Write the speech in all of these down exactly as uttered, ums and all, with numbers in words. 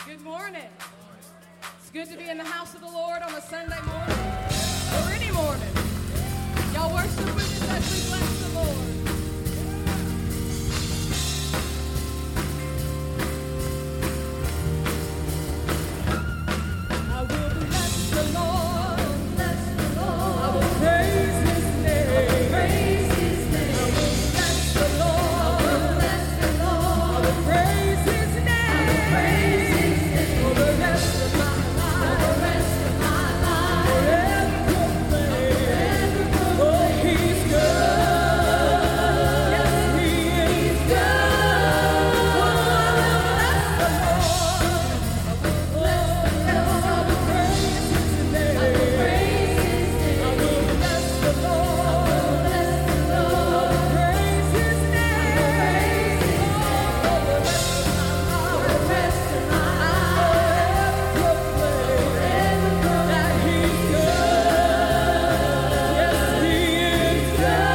Good morning. It's good to be in the house of the Lord on a Sunday morning or any morning. Y'all worship with us as we bless the Lord. I will bless the Lord, bless the Lord. I will praise His name, I will praise His name. I will bless the Lord, I will bless the Lord. I will praise His name, I will praise His name. For the rest of my life, for the rest of my life, forever proclaim, oh, He's good. Yes, He is good. Oh, I will bless the Lord. I will praise His name. I will praise His name. I will bless the Lord. I will bless the Lord. I will praise His name. I will praise His name. For the rest of my life, for the rest of my life, forever proclaim that He's good. Yes, He is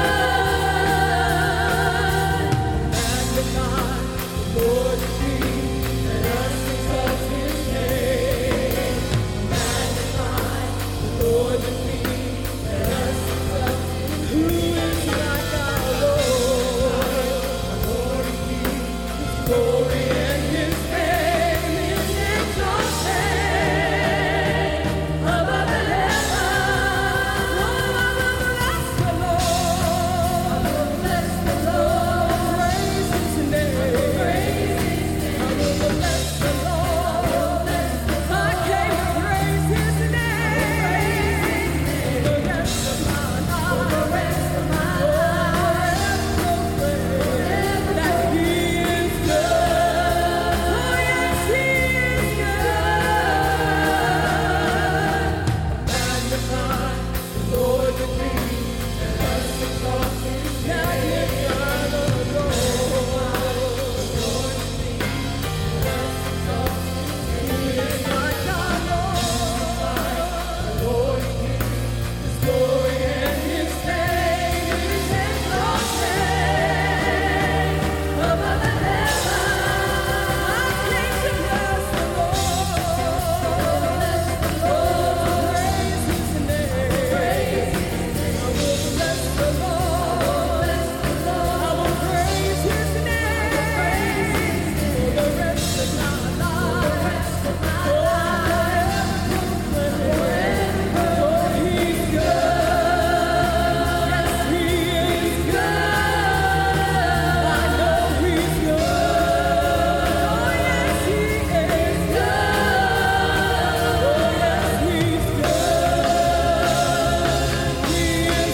good. Magnify the Lord with me, let us exalt His name. Magnify the Lord with me, let us exalt Him. Who is like our Lord? Our Lord indeed, His glory and His fame is exalted above the heavens. Oh, I will bless the Lord. I will bless the Lord. Praise His name. Praise His name. I will bless the Lord. I came to praise His name. For the rest of my life, for the rest of my life, proclaim that He is good. Oh, yes, He is good. Magnify the Lord with me, let us exalt Him. Magnify the Lord. Who is like our Lord? The Lord indeed, His glory and His fame is exalted above the heavens. I came to bless the Lord. Bless the Lord. Praise His name. Praise His name. I will bless the Lord. Bless the Lord. I will praise His name. Praise His name. For the rest of my life, for the rest of my life, forever proclaim, oh, He's good. Yes, He is good. I know He's good. Oh, yes, He is good. Oh, yes, He's good. He is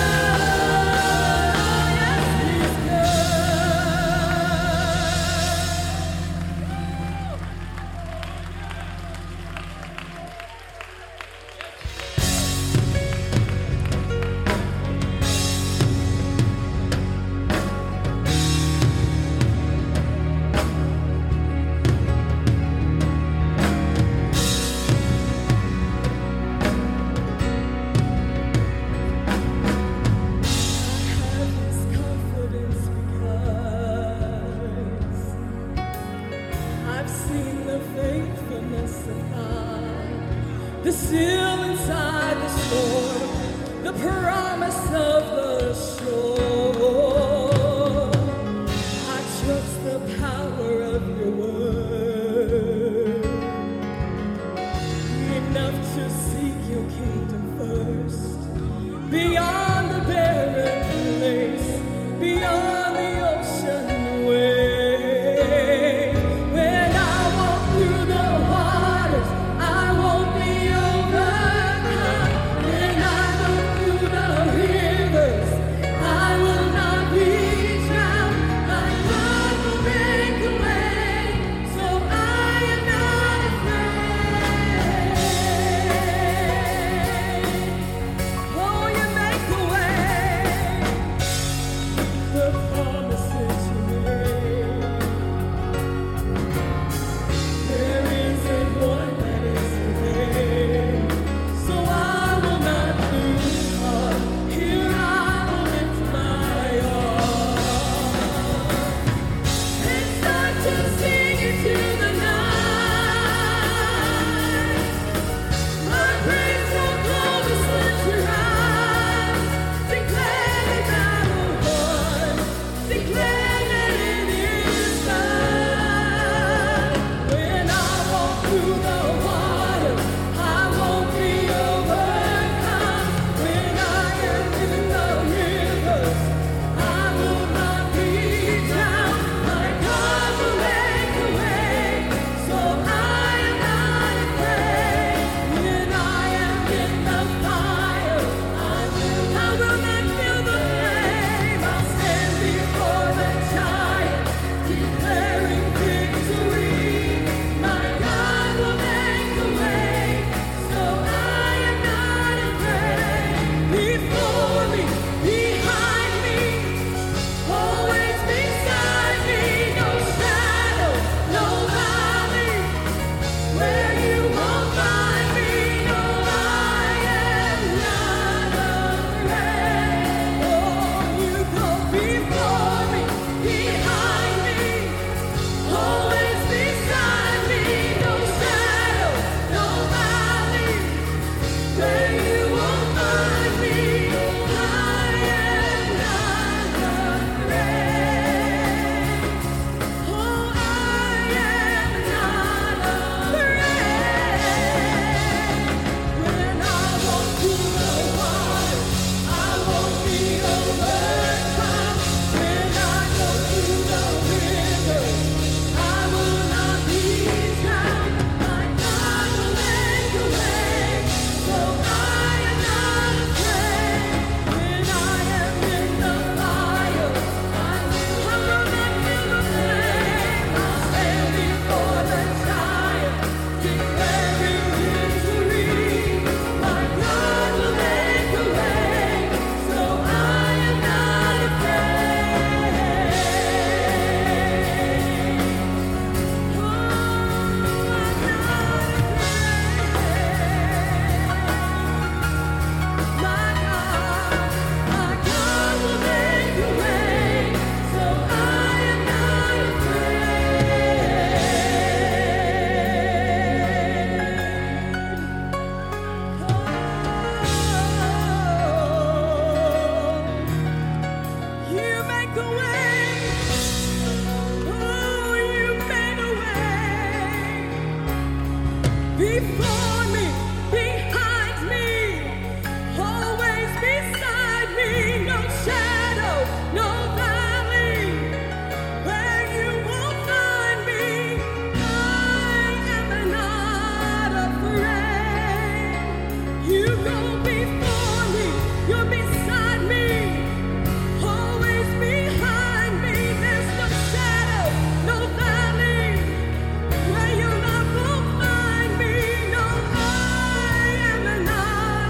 have this confidence because I've seen the faithfulness of God, the still inside the storm, the promise of the shore. I trust the power of your word, enough to seek your kingdom first. Beyond the barren place, beyond the ocean wave. When I walk through the waters, I won't be overcome. When I go through the rivers, I will before me, behind me, always beside me. No shadow, no valley, where you won't find me. I am not afraid. You go before me, you're beside me, always behind me. There's no shadow, no valley, where your love won't find me. No, I am not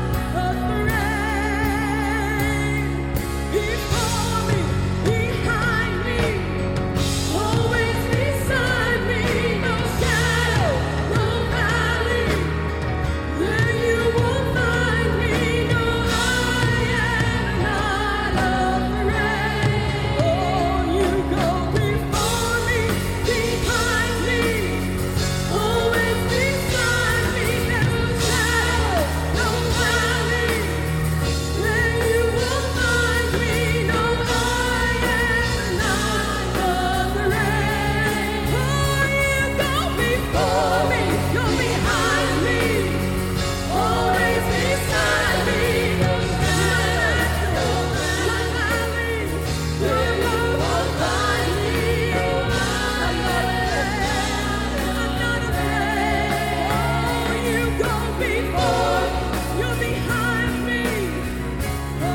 afraid. Before me, behind me, always beside me. No shadow, no valley, where you won't find me. No, I am not afraid. Oh, you go before me, behind me, always beside me. There's no shadow, no valley, where you won't find me. No, I am not afraid. Oh, you go before me, you're behind me, always beside me. No shadow, no valley, where you won't find me. I'm not afraid. I'm not afraid. Oh, you go before, you're behind me. Oh,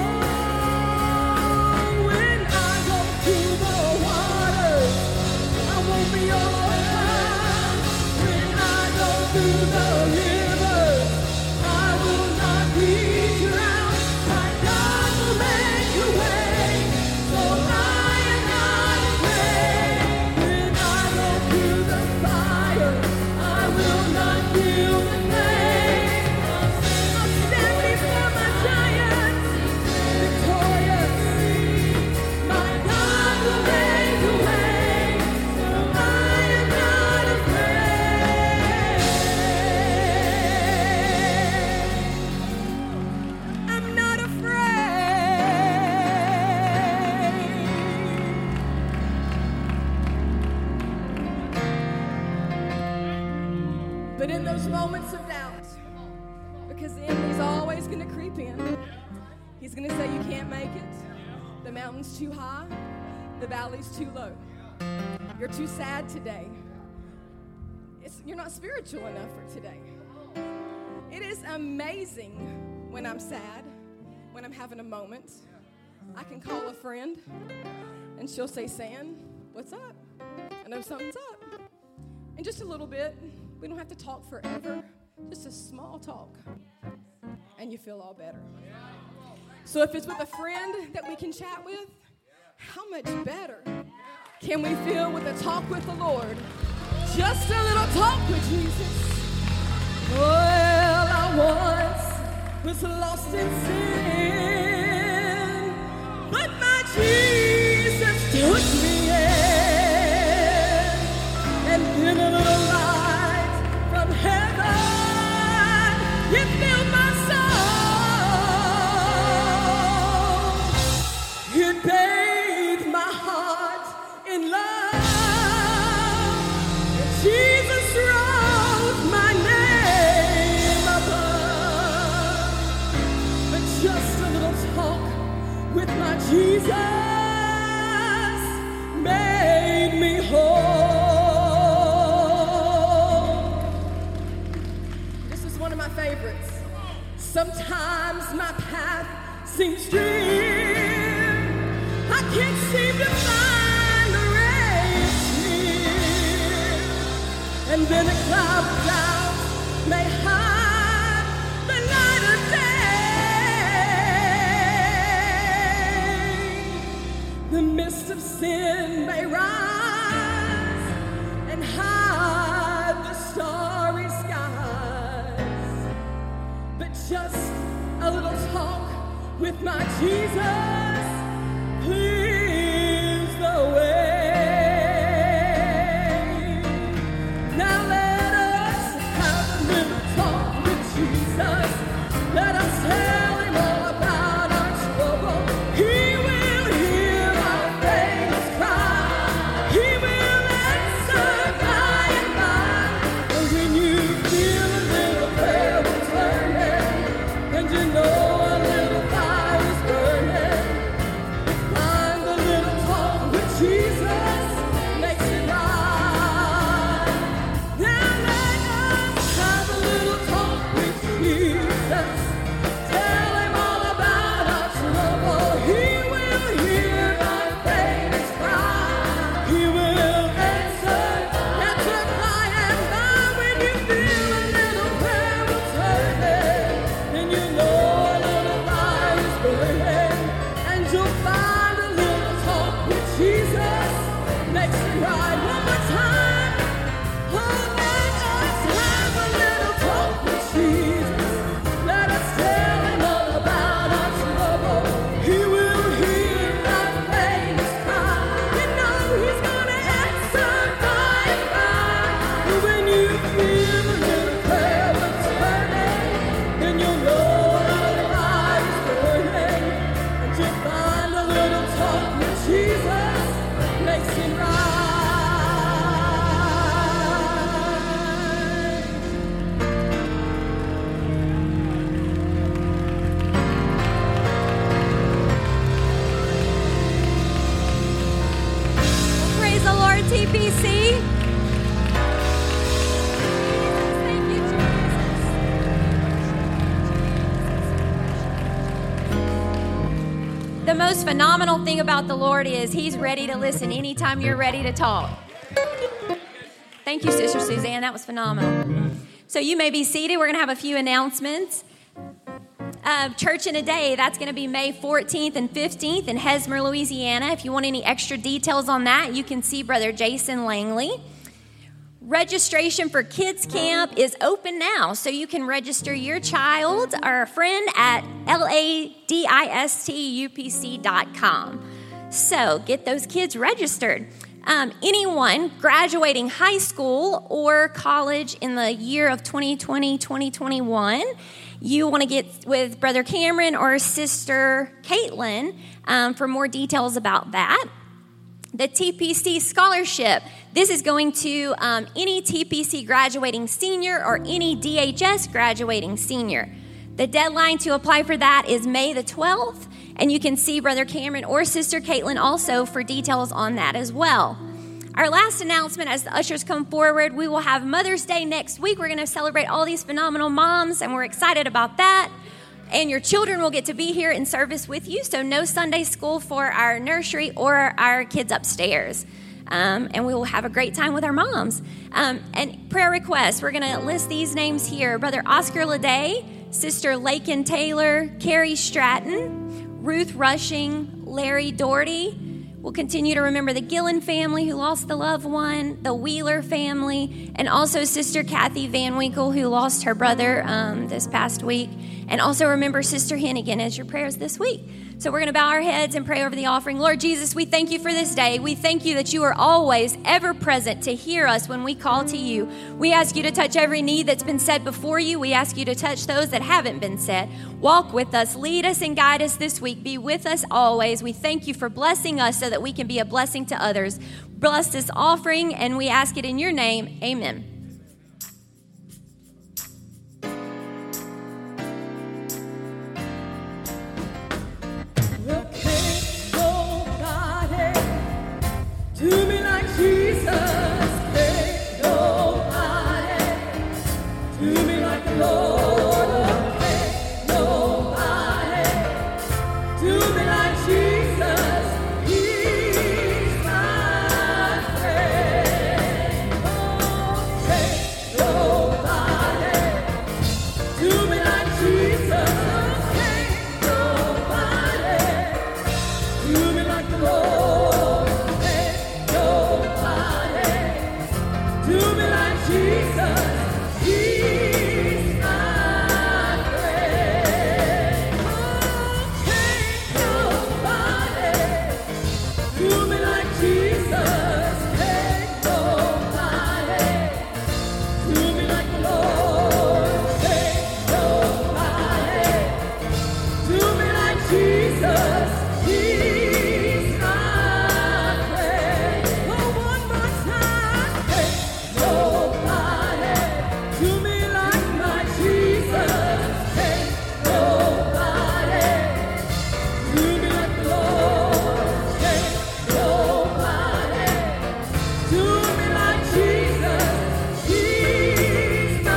when I go through the waters, I won't be overcome. When I go through the rivers, I will not be drowned. My God will make a way, so I am not afraid. When I go through the fire, I will not feel the pain. I'll stand before my giants, victorious. My God will make a way, so I am not afraid. I'm not afraid. But in those moments of doubt, because the enemy's always going to creep in, he's going to say you can't make it, the mountain's too high, the valley's too low, you're too sad today, it's, you're not spiritual enough for today. It is amazing when I'm sad, when I'm having a moment, I can call a friend and she'll say, San, what's up? I know something's up. And just a little bit, we don't have to talk forever, just a small talk, and you feel all better. So if it's with a friend that we can chat with, how much better can we feel with a talk with the Lord? Just a little talk with Jesus. Well, I once was lost in sin, but my Jesus took me in, and then a little light from heaven, it filled my soul. It bathed my heart in love. Jesus wrote my name above. But just a little talk with my Jesus made me whole. This is one of my favorites. Sometimes my path seems dim. I can't seem to find the race. And then a cloud of doubt may hide the light of day. The mist of sin may rise and hide the starry skies. But just a little talk with my Jesus clears the way. Now let us have a little talk with Jesus. Let us tell him all about our trouble. He will hear our faintest cry. He will answer by and by. And when you feel the most phenomenal thing about the Lord is He's ready to listen anytime you're ready to talk. Thank you, Sister Suzanne. That was phenomenal. So you may be seated. We're going to have a few announcements. Uh, Church in a Day, that's going to be May fourteenth and fifteenth in Hesmer, Louisiana. If you want any extra details on that, you can see Brother Jason Langley. Registration for Kids Camp is open now, so you can register your child or a friend at ladistupc dot com. So get those kids registered. Um, anyone graduating high school or college in the year of twenty twenty, twenty twenty-one, you want to get with Brother Cameron or Sister Caitlin um, for more details about that. The T P C Scholarship. This is going to um, any T P C graduating senior or any D H S graduating senior. The deadline to apply for that is May the twelfth, and you can see Brother Cameron or Sister Caitlin also for details on that as well. Our last announcement as the ushers come forward, we will have Mother's Day next week. We're going to celebrate all these phenomenal moms, and we're excited about that. And your children will get to be here in service with you, so no Sunday school for our nursery or our kids upstairs. Um, and we will have a great time with our moms. Um, and prayer requests, we're going to list these names here. Brother Oscar Leday, Sister Lakin Taylor, Carrie Stratton, Ruth Rushing, Larry Doherty. We'll continue to remember the Gillen family who lost the loved one, the Wheeler family, and also Sister Kathy Van Winkle who lost her brother um, this past week. And also remember Sister Hennigan as your prayers this week. So we're going to bow our heads and pray over the offering. Lord Jesus, we thank you for this day. We thank you that you are always ever present to hear us when we call to you. We ask you to touch every need that's been said before you. We ask you to touch those that haven't been said. Walk with us, lead us, and guide us this week. Be with us always. We thank you for blessing us so that we can be a blessing to others. Bless this offering, and we ask it in your name. Amen. Do me like Jesus, ain't nobody. Do me like the Lord, ain't nobody. Do me like Jesus, He's my friend. Oh, ain't nobody. Do me like Jesus, ain't nobody. Do me like the Lord. Do me like Jesus, He's my friend. Oh, ain't nobody. Do me like Jesus, ain't nobody. Do me like the Lord, ain't nobody. Do me like Jesus, He's my friend. Oh, one more time. Nobody, do me like my Jesus, ain't nobody, do me like the Lord, ain't nobody, do me like Jesus, He's my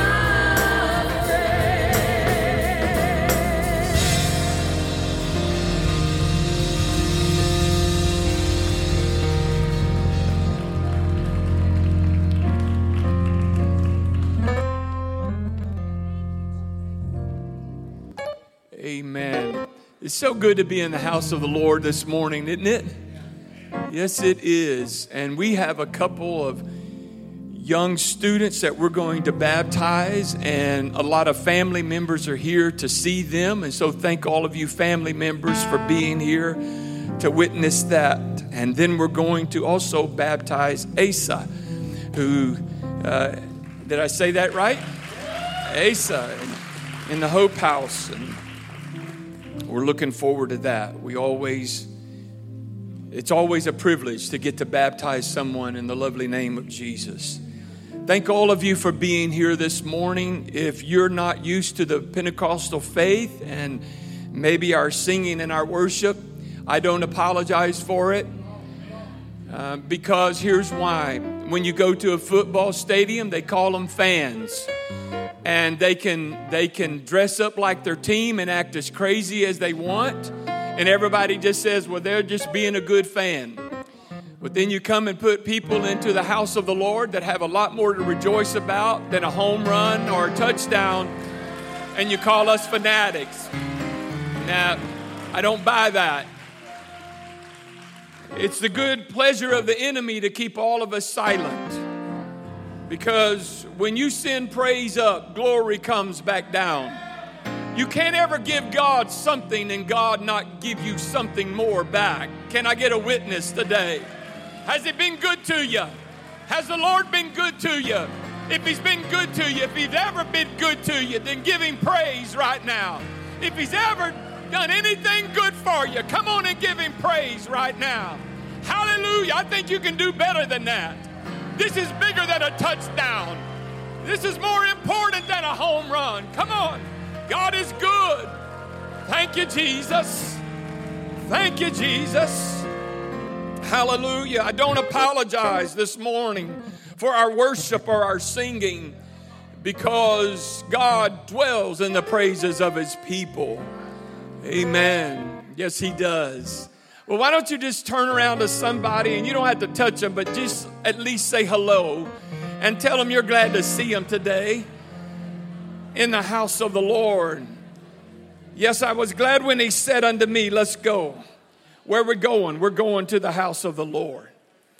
Amen. It's so good to be in the house of the Lord this morning, isn't it? Yes, it is. And we have a couple of young students that we're going to baptize, and a lot of family members are here to see them. And so thank all of you family members for being here to witness that. And then we're going to also baptize Asa, who, uh, did I say that right? Asa in, in the Hope House. And we're looking forward to that. We always, it's always a privilege to get to baptize someone in the lovely name of Jesus. Thank all of you for being here this morning. If you're not used to the Pentecostal faith and maybe our singing and our worship, I don't apologize for it. Uh, because here's why. When you go to a football stadium, they call them fans. And they can they can dress up like their team and act as crazy as they want. And everybody just says, well, they're just being a good fan. But then you come and put people into the house of the Lord that have a lot more to rejoice about than a home run or a touchdown, and you call us fanatics. Now, I don't buy that. It's the good pleasure of the enemy to keep all of us silent. Because when you send praise up, glory comes back down. You can't ever give God something and God not give you something more back. Can I get a witness today? Has it been good to you? Has the Lord been good to you? If He's been good to you, if He's ever been good to you, then give Him praise right now. If He's ever done anything good for you, come on and give Him praise right now. Hallelujah. I think you can do better than that. This is bigger than a touchdown. This is more important than a home run. Come on. God is good. Thank you, Jesus. Thank you, Jesus. Hallelujah. I don't apologize this morning for our worship or our singing, because God dwells in the praises of His people. Amen. Yes, He does. Well, why don't you just turn around to somebody, and you don't have to touch them, but just at least say hello and tell them you're glad to see them today in the house of the Lord. Yes, I was glad when He said unto me, let's go. Where we're going, we're going to the house of the Lord.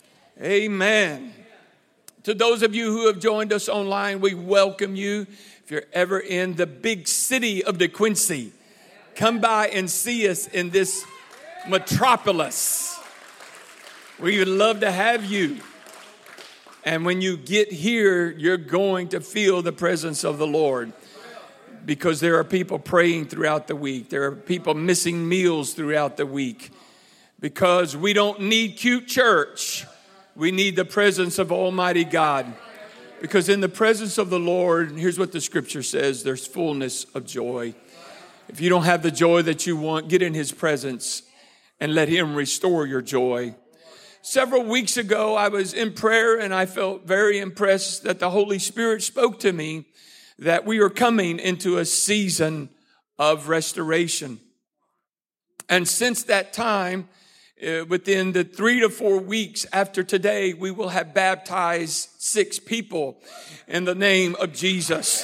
Amen. To those of you who have joined us online, we welcome you. If you're ever in the big city of DeQuincy, come by and see us in this metropolis. We would love to have you. And when you get here, you're going to feel the presence of the Lord, because there are people praying throughout the week. There are people missing meals throughout the week, because we don't need cute church. We need the presence of Almighty God. Because in the presence of the Lord, here's what the scripture says, there's fullness of joy. If you don't have the joy that you want, get in His presence and let Him restore your joy. Several weeks ago, I was in prayer and I felt very impressed that the Holy Spirit spoke to me that we are coming into a season of restoration. And since that time, uh, within the three to four weeks after today, we will have baptized six people in the name of Jesus.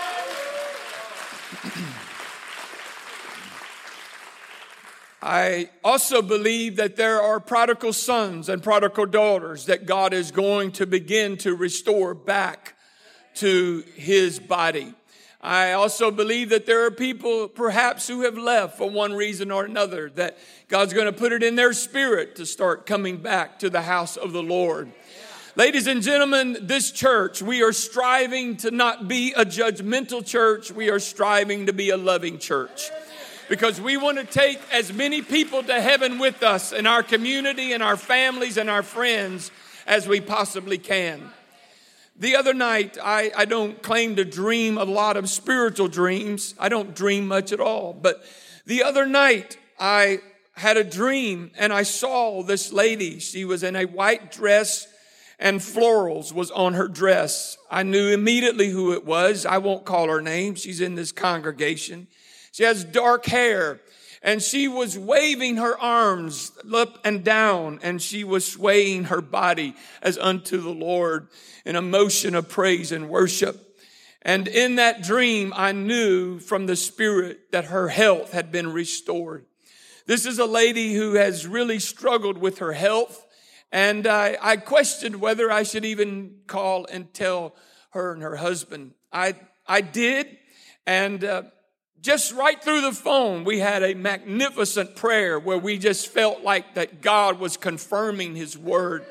I also believe that there are prodigal sons and prodigal daughters that God is going to begin to restore back to His body. I also believe that there are people perhaps who have left for one reason or another, that God's going to put it in their spirit to start coming back to the house of the Lord. Ladies and gentlemen, this church, we are striving to not be a judgmental church. We are striving to be a loving church, because we want to take as many people to heaven with us in our community and our families and our friends as we possibly can. The other night, I, I don't claim to dream a lot of spiritual dreams. I don't dream much at all. But the other night, I had a dream and I saw this lady. She was in a white dress and florals was on her dress. I knew immediately who it was. I won't call her name. She's in this congregation. She has dark hair, and she was waving her arms up and down, and she was swaying her body as unto the Lord in a motion of praise and worship. And in that dream, I knew from the Spirit that her health had been restored. This is a lady who has really struggled with her health, and I, I questioned whether I should even call and tell her and her husband. I, I did, and uh, just right through the phone, we had a magnificent prayer where we just felt like that God was confirming His word.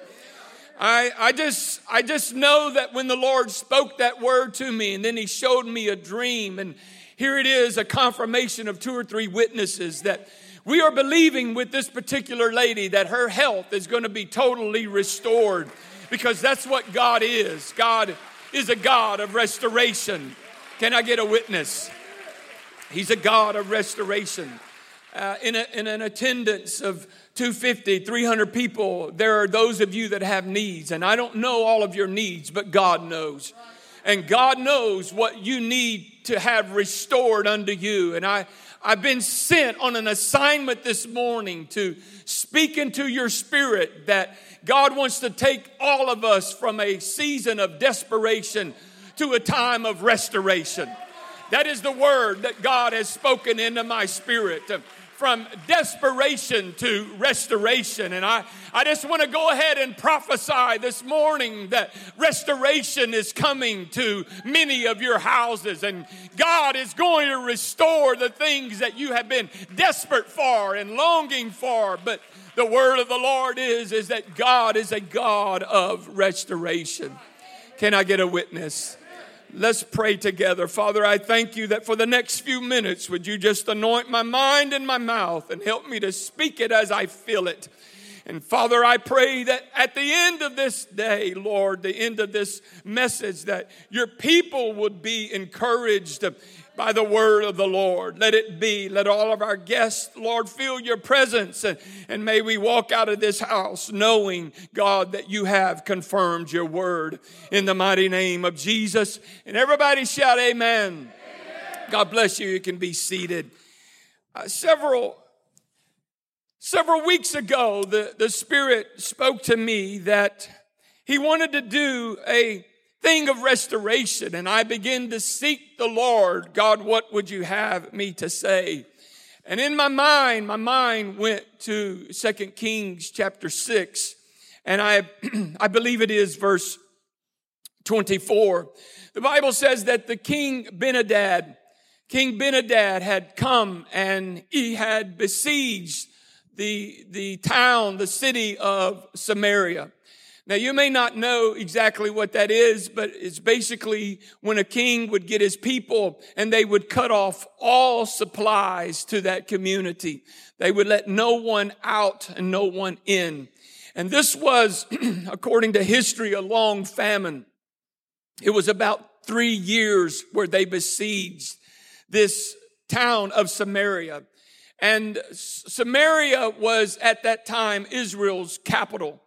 I, I just, I just know that when the Lord spoke that word to me, and then He showed me a dream, and here it is, a confirmation of two or three witnesses that we are believing with this particular lady that her health is going to be totally restored, because that's what God is. God is a God of restoration. Can I get a witness? He's a God of restoration. Uh, in, a, in an attendance of two hundred fifty, three hundred people, there are those of you that have needs. And I don't know all of your needs, but God knows. And God knows what you need to have restored unto you. And I, I've been sent on an assignment this morning to speak into your spirit that God wants to take all of us from a season of desperation to a time of restoration. That is the word that God has spoken into my spirit. From desperation to restoration. And I, I just want to go ahead and prophesy this morning that restoration is coming to many of your houses. And God is going to restore the things that you have been desperate for and longing for. But the word of the Lord is, is that God is a God of restoration. Can I get a witness? Let's pray together. Father, I thank you that for the next few minutes, would you just anoint my mind and my mouth and help me to speak it as I feel it. And Father, I pray that at the end of this day, Lord, the end of this message, that your people would be encouraged by the word of the Lord. Let it be. Let all of our guests, Lord, feel your presence. And, and may we walk out of this house knowing, God, that you have confirmed your word in the mighty name of Jesus. And everybody shout amen. Amen. God bless you. You can be seated. Uh, several, several weeks ago, the, the Spirit spoke to me that he wanted to do a thing of restoration, and I began to seek the Lord. God, what would you have me to say? And in my mind, my mind went to Second Kings chapter six, and I, I believe it is verse twenty-four. The Bible says that the king Ben-Hadad, King Ben-Hadad had come and he had besieged the, the town, the city of Samaria. Now, you may not know exactly what that is, but it's basically when a king would get his people and they would cut off all supplies to that community. They would let no one out and no one in. And this was, according to history, a long famine. It was about three years where they besieged this town of Samaria. And Samaria was at that time Israel's capital.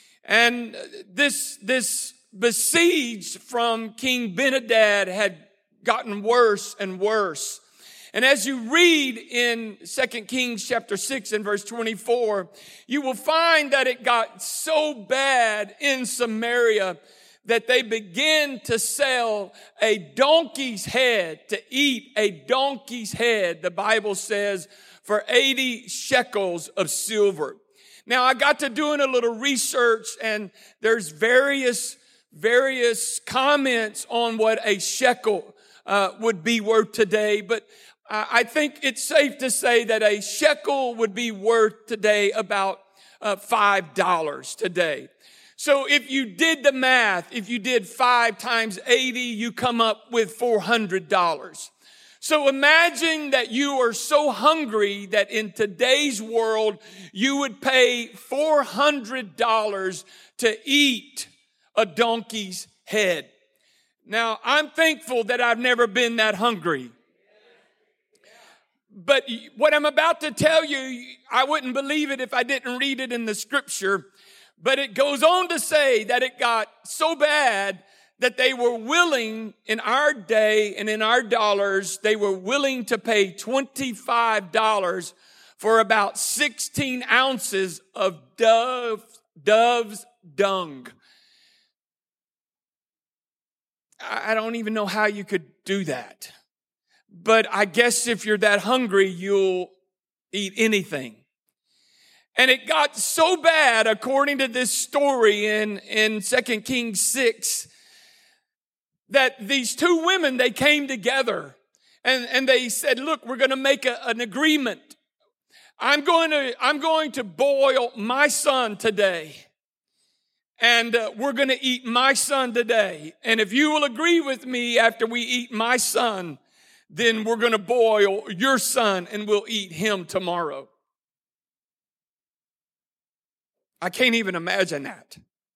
And this, this besiege from King Ben-Hadad had gotten worse and worse. And as you read in Second Kings chapter six and verse twenty-four, you will find that it got so bad in Samaria that they began to sell a donkey's head, to eat a donkey's head, the Bible says, for eighty shekels of silver. Now, I got to doing a little research, and there's various, various comments on what a shekel uh, would be worth today. But uh, I think it's safe to say that a shekel would be worth today about uh, five dollars today. So if you did the math, if you did five times eighty, you come up with four hundred dollars. So imagine that you are so hungry that in today's world, you would pay four hundred dollars to eat a donkey's head. Now, I'm thankful that I've never been that hungry. But what I'm about to tell you, I wouldn't believe it if I didn't read it in the scripture. But it goes on to say that it got so bad that they were willing, in our day and in our dollars, they were willing to pay twenty-five dollars for about sixteen ounces of dove, dove's dung. I don't even know how you could do that. But I guess if you're that hungry, you'll eat anything. And it got so bad, according to this story in, in Second Kings six, that these two women, they came together and, and they said, look, we're going to make a, an agreement. I'm going to, I'm going to boil my son today. And uh, we're going to eat my son today. And if you will agree with me after we eat my son, then we're going to boil your son and we'll eat him tomorrow. I can't even imagine that.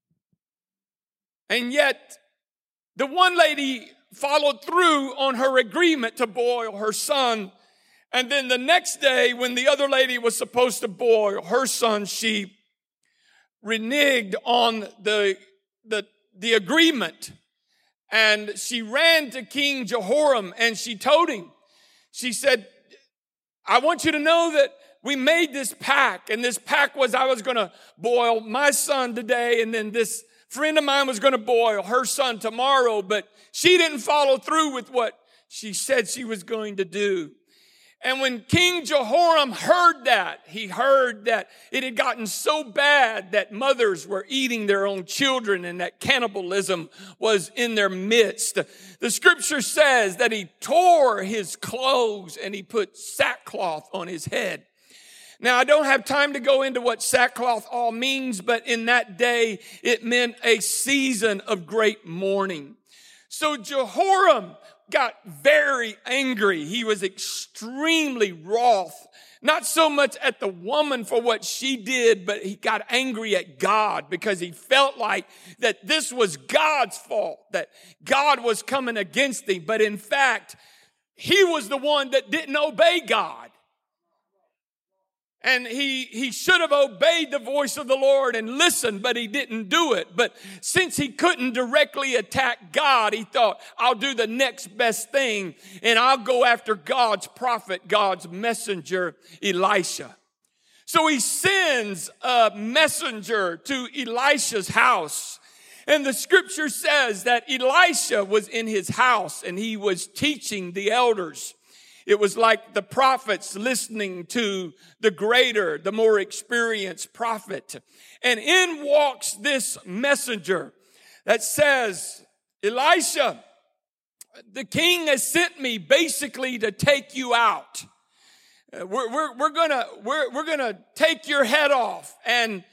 And yet, the one lady followed through on her agreement to boil her son. And then the next day, when the other lady was supposed to boil her son, she reneged on the, the, the agreement. And she ran to King Jehoram and she told him, she said, I want you to know that we made this pact, and this pact was I was going to boil my son today, and then this friend of mine was going to boil her son tomorrow, but she didn't follow through with what she said she was going to do. And when King Jehoram heard that, he heard that it had gotten so bad that mothers were eating their own children and that cannibalism was in their midst. The scripture says that he tore his clothes and he put sackcloth on his head. Now, I don't have time to go into what sackcloth all means, but in that day, it meant a season of great mourning. So Jehoram got very angry. He was extremely wroth, not so much at the woman for what she did, but he got angry at God because he felt like that this was God's fault, that God was coming against him. But in fact, he was the one that didn't obey God. And he, he should have obeyed the voice of the Lord and listened, but he didn't do it. But since he couldn't directly attack God, he thought, I'll do the next best thing, and I'll go after God's prophet, God's messenger, Elisha. So he sends a messenger to Elisha's house. And the scripture says that Elisha was in his house, and he was teaching the elders. It was like the prophets listening to the greater, the more experienced prophet. And in walks this messenger that says, Elisha, the king has sent me basically to take you out. Uh, we're, we're, we're gonna, we're, we're gonna take your head off. And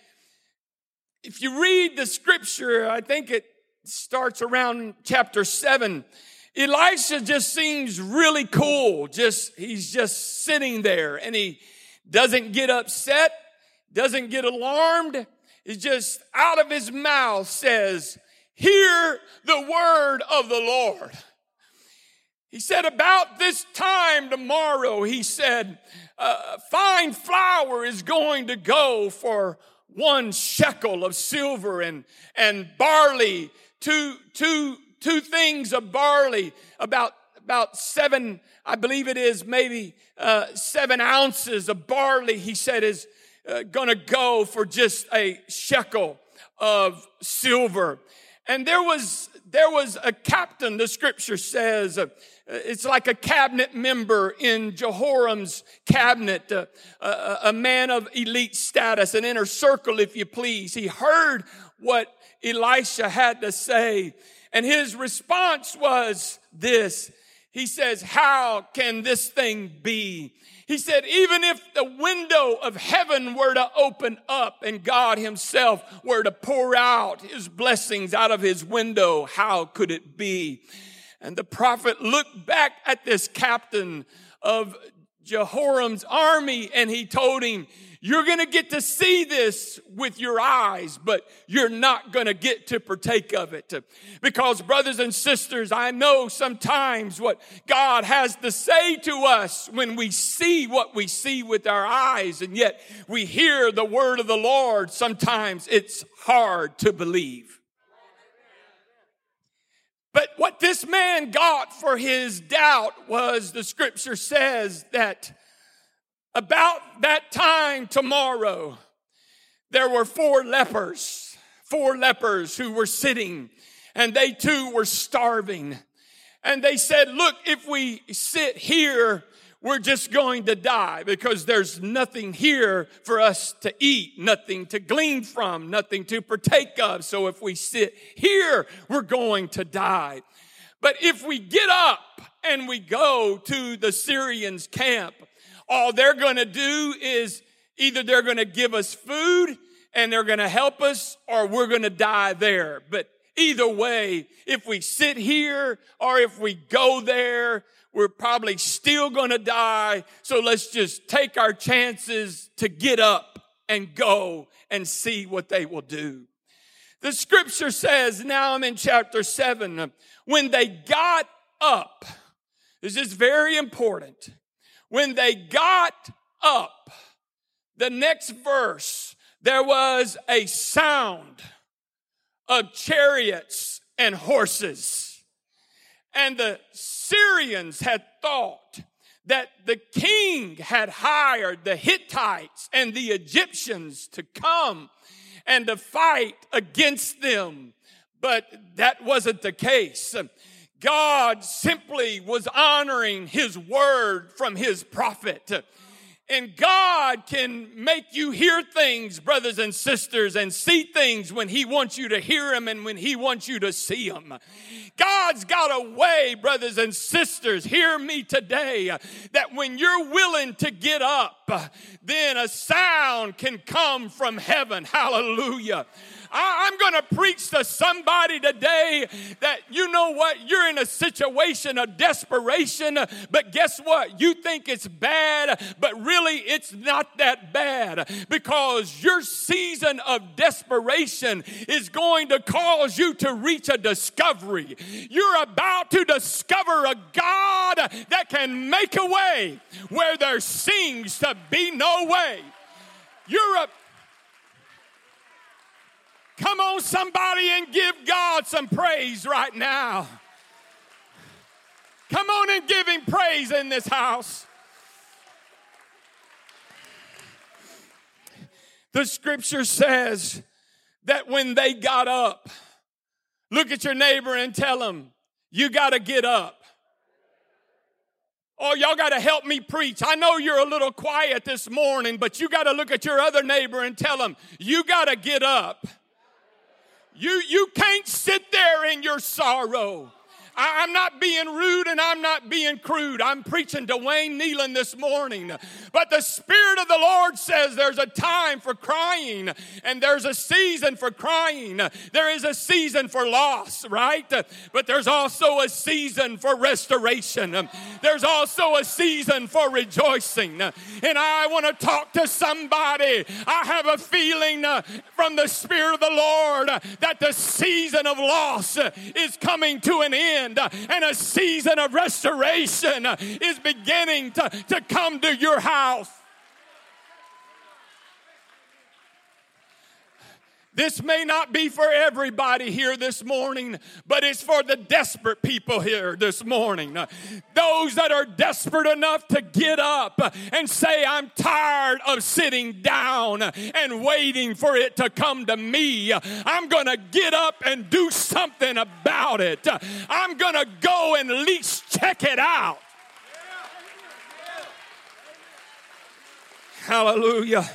if you read the scripture, I think it starts around chapter seven. Elisha just seems really cool. Just, he's just sitting there and he doesn't get upset, doesn't get alarmed. He just out of his mouth says, hear the word of the Lord. He said, about this time tomorrow, he said, uh, fine flour is going to go for one shekel of silver and, and barley, two, two, Two things of barley, about, about seven, I believe it is maybe uh, seven ounces of barley, he said, is uh, going to go for just a shekel of silver. And there was, there was a captain, the scripture says, uh, it's like a cabinet member in Jehoram's cabinet, uh, a, a man of elite status, an inner circle, if you please. He heard what Elisha had to say. And his response was this. He says, how can this thing be? He said, even if the window of heaven were to open up and God himself were to pour out his blessings out of his window, how could it be? And the prophet looked back at this captain of Jehoram's army and he told him, you're going to get to see this with your eyes, but you're not going to get to partake of it. Because, brothers and sisters, I know sometimes what God has to say to us when we see what we see with our eyes, and yet we hear the word of the Lord. Sometimes it's hard to believe. But what this man got for his doubt was, the scripture says that about that time tomorrow, there were four lepers, four lepers who were sitting, and they too were starving. And they said, look, if we sit here, we're just going to die because there's nothing here for us to eat, nothing to glean from, nothing to partake of. So if we sit here, we're going to die. But if we get up and we go to the Syrians' camp, all they're going to do is either they're going to give us food and they're going to help us, or we're going to die there. But either way, if we sit here or if we go there, we're probably still going to die. So let's just take our chances to get up and go and see what they will do. The scripture says, now I'm in chapter seven, when they got up, this is very important. When they got up, the next verse, there was a sound of chariots and horses. And the Syrians had thought that the king had hired the Hittites and the Egyptians to come and to fight against them. But that wasn't the case. God simply was honoring his word from his prophet. And God can make you hear things, brothers and sisters, and see things when he wants you to hear them and when he wants you to see them. God's got a way, brothers and sisters, hear me today, that when you're willing to get up, then a sound can come from heaven. Hallelujah. I'm going to preach to somebody today that, you know what, you're in a situation of desperation, but guess what? You think it's bad, but really it's not that bad, because your season of desperation is going to cause you to reach a discovery. You're about to discover a God that can make a way where there seems to be no way. You're a Come on, somebody, and give God some praise right now. Come on and give him praise in this house. The scripture says that when they got up, look at your neighbor and tell him, you got to get up. Oh, y'all got to help me preach. I know you're a little quiet this morning, but you got to look at your other neighbor and tell him, you got to get up. You, you can't sit there in your sorrow. I, I'm not being rude and I'm not being crude. I'm preaching to Wayne Nealon this morning. But the Spirit of the Lord says there's a time for crying and there's a season for crying. There is a season for loss, right? But there's also a season for restoration. There's also a season for rejoicing. And I want to talk to somebody. I have a feeling from the Spirit of the Lord that the season of loss is coming to an end and a season of restoration is beginning to, to come to your house. This may not be for everybody here this morning, but it's for the desperate people here this morning. Those that are desperate enough to get up and say, I'm tired of sitting down and waiting for it to come to me. I'm going to get up and do something about it. I'm going to go and at least check it out. Hallelujah.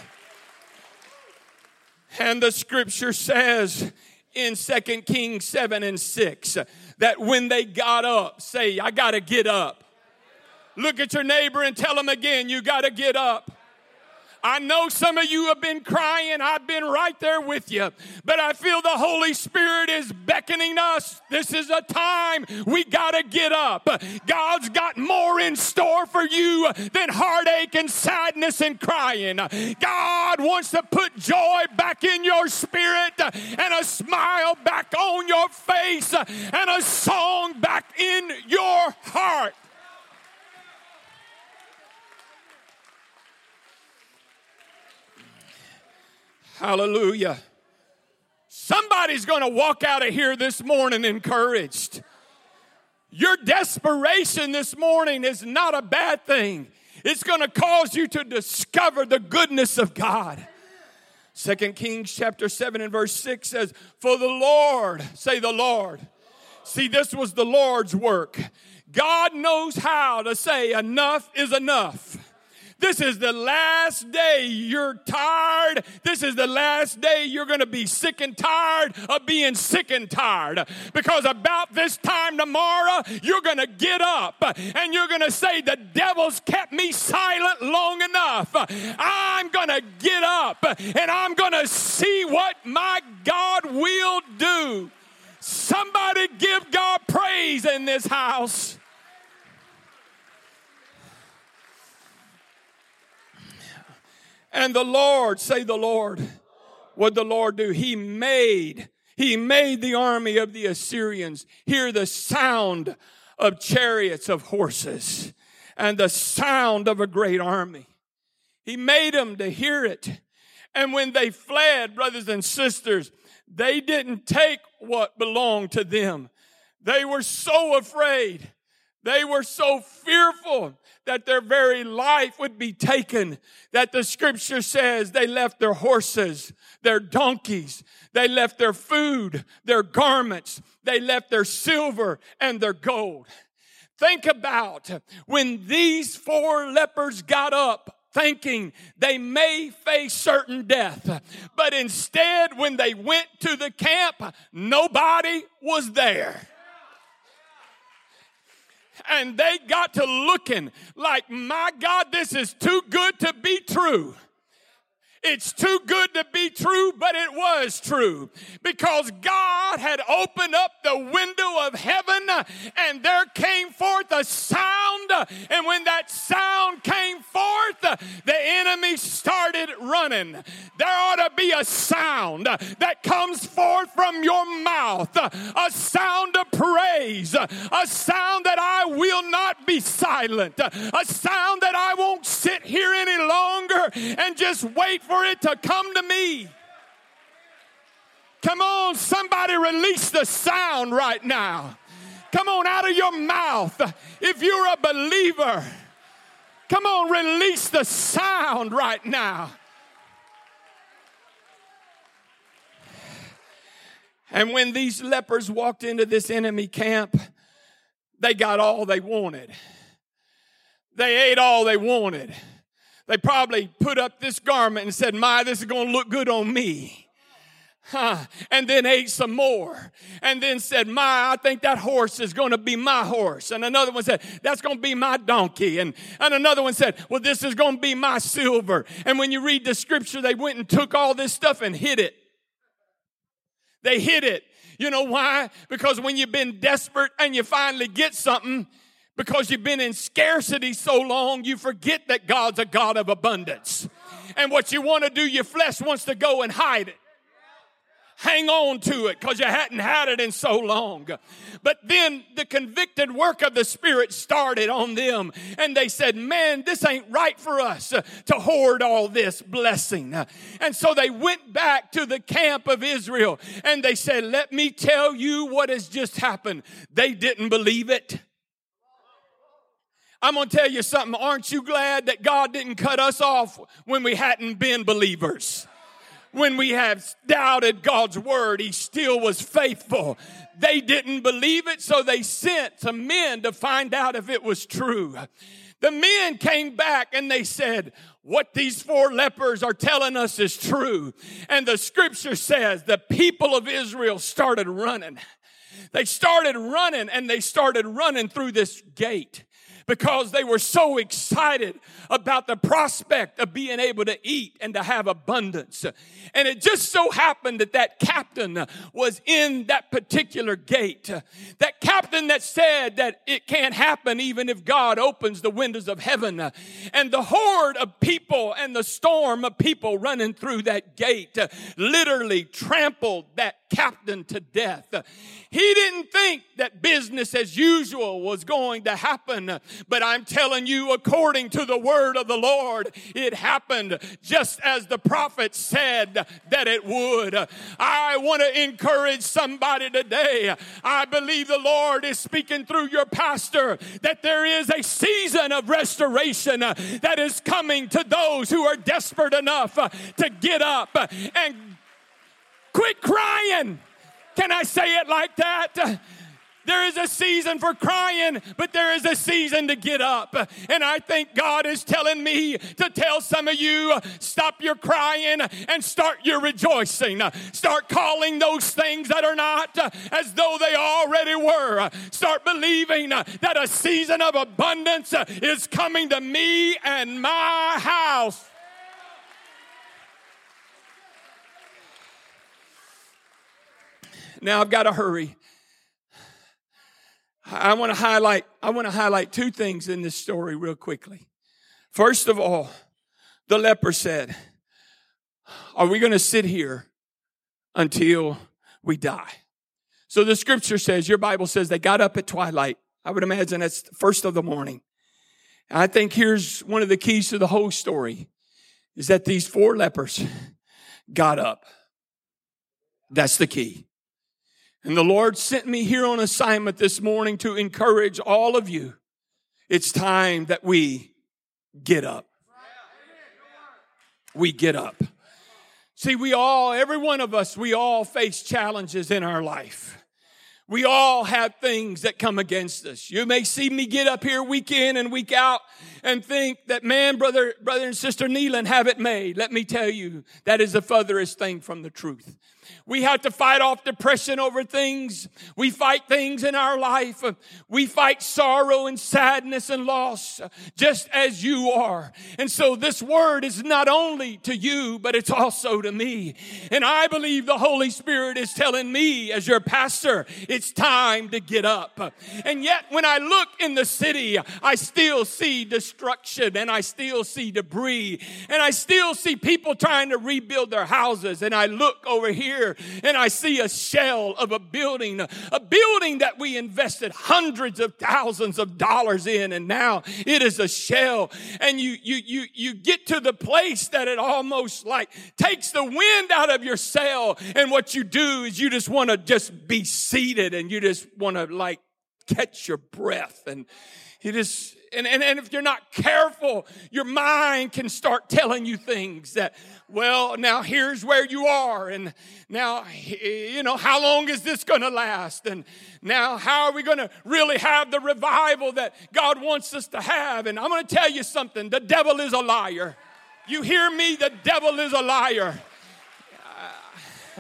And the scripture says in Second Kings seven and six that when they got up, say, I got to get up. Look at your neighbor and tell them again, you got to get up. I know some of you have been crying. I've been right there with you. But I feel the Holy Spirit is beckoning us. This is a time we got to get up. God's got more in store for you than heartache and sadness and crying. God wants to put joy back in your spirit and a smile back on your face and a song back in your heart. Hallelujah. Somebody's going to walk out of here this morning encouraged. Your desperation this morning is not a bad thing. It's going to cause you to discover the goodness of God. Second Kings chapter seven and verse six says, for the Lord, say the Lord. See, this was the Lord's work. God knows how to say enough is enough. This is the last day you're tired. This is the last day you're going to be sick and tired of being sick and tired. Because about this time tomorrow, you're going to get up and you're going to say, the devil's kept me silent long enough. I'm going to get up and I'm going to see what my God will do. Somebody give God praise in this house. And the Lord, say the Lord, what did the Lord do? He made, he made the army of the Assyrians hear the sound of chariots of horses and the sound of a great army. He made them to hear it. And when they fled, brothers and sisters, they didn't take what belonged to them. They were so afraid They were so fearful that their very life would be taken, that the scripture says they left their horses, their donkeys, they left their food, their garments, they left their silver and their gold. Think about when these four lepers got up thinking they may face certain death, but instead when they went to the camp, nobody was there. And they got to looking like, my God, this is too good to be true. It's too good to be true, but it was true. Because God had opened up the window of heaven and there came forth a sound. And when that sound came forth, the enemy started running. There ought to be a sound that comes forth from your mouth. A sound of praise. A sound that I will not be silent. A sound that I won't sit here any longer and just wait for it to come to me. Come on, somebody release the sound right now. Come on, out of your mouth. If you're a believer, come on, release the sound right now. And when these lepers walked into this enemy camp, they got all they wanted. They ate all they wanted. They probably put up this garment and said, my, this is going to look good on me. Huh. And then ate some more. And then said, my, I think that horse is going to be my horse. And another one said, that's going to be my donkey. And, and another one said, well, this is going to be my silver. And when you read the scripture, they went and took all this stuff and hid it. They hid it. You know why? Because when you've been desperate and you finally get something, because you've been in scarcity so long, you forget that God's a God of abundance. And what you want to do, your flesh wants to go and hide it. Hang on to it because you hadn't had it in so long. But then the convicted work of the Spirit started on them. And they said, man, this ain't right for us to hoard all this blessing. And so they went back to the camp of Israel. And they said, let me tell you what has just happened. They didn't believe it. I'm going to tell you something. Aren't you glad that God didn't cut us off when we hadn't been believers? When we have doubted God's word, He still was faithful. They didn't believe it, so they sent some men to find out if it was true. The men came back and they said, what these four lepers are telling us is true. And the scripture says the people of Israel started running. They started running and they started running through this gate, because they were so excited about the prospect of being able to eat and to have abundance. And it just so happened that that captain was in that particular gate. That captain that said that it can't happen even if God opens the windows of heaven. And the horde of people and the storm of people running through that gate literally trampled that captain to death. He didn't think that business as usual was going to happen. But I'm telling you, according to the word of the Lord, it happened just as the prophet said that it would. I want to encourage somebody today. I believe the Lord is speaking through your pastor that there is a season of restoration that is coming to those who are desperate enough to get up and quit crying. Can I say it like that? There is a season for crying, but there is a season to get up. And I think God is telling me to tell some of you, stop your crying and start your rejoicing. Start calling those things that are not as though they already were. Start believing that a season of abundance is coming to me and my house. Now I've got to hurry. I want to highlight, I want to highlight two things in this story real quickly. First of all, the leper said, are we going to sit here until we die? So the scripture says, your Bible says they got up at twilight. I would imagine that's the first of the morning. And I think here's one of the keys to the whole story is that these four lepers got up. That's the key. And the Lord sent me here on assignment this morning to encourage all of you. It's time that we get up. We get up. See, we all, every one of us, we all face challenges in our life. We all have things that come against us. You may see me get up here week in and week out and think that, man, brother, brother and sister Neelan have it made. Let me tell you, that is the furthest thing from the truth. We have to fight off depression over things. We fight things in our life. We fight sorrow and sadness and loss, just as you are. And so this word is not only to you, but it's also to me. And I believe the Holy Spirit is telling me, as your pastor, it's time to get up. And yet, when I look in the city, I still see destruction, and I still see debris, and I still see people trying to rebuild their houses. And I look over here and I see a shell of a building, a building that we invested hundreds of thousands of dollars in, and now it is a shell. And you you you you get to the place that it almost like takes the wind out of your sail, and what you do is you just want to just be seated, and you just want to like catch your breath, and you just and, and and if you're not careful, your mind can start telling you things that, well, now here's where you are, and now, you know, how long is this going to last? And now, how are we going to really have the revival that God wants us to have? And I'm going to tell you something. The devil is a liar. You hear me? The devil is a liar. Uh,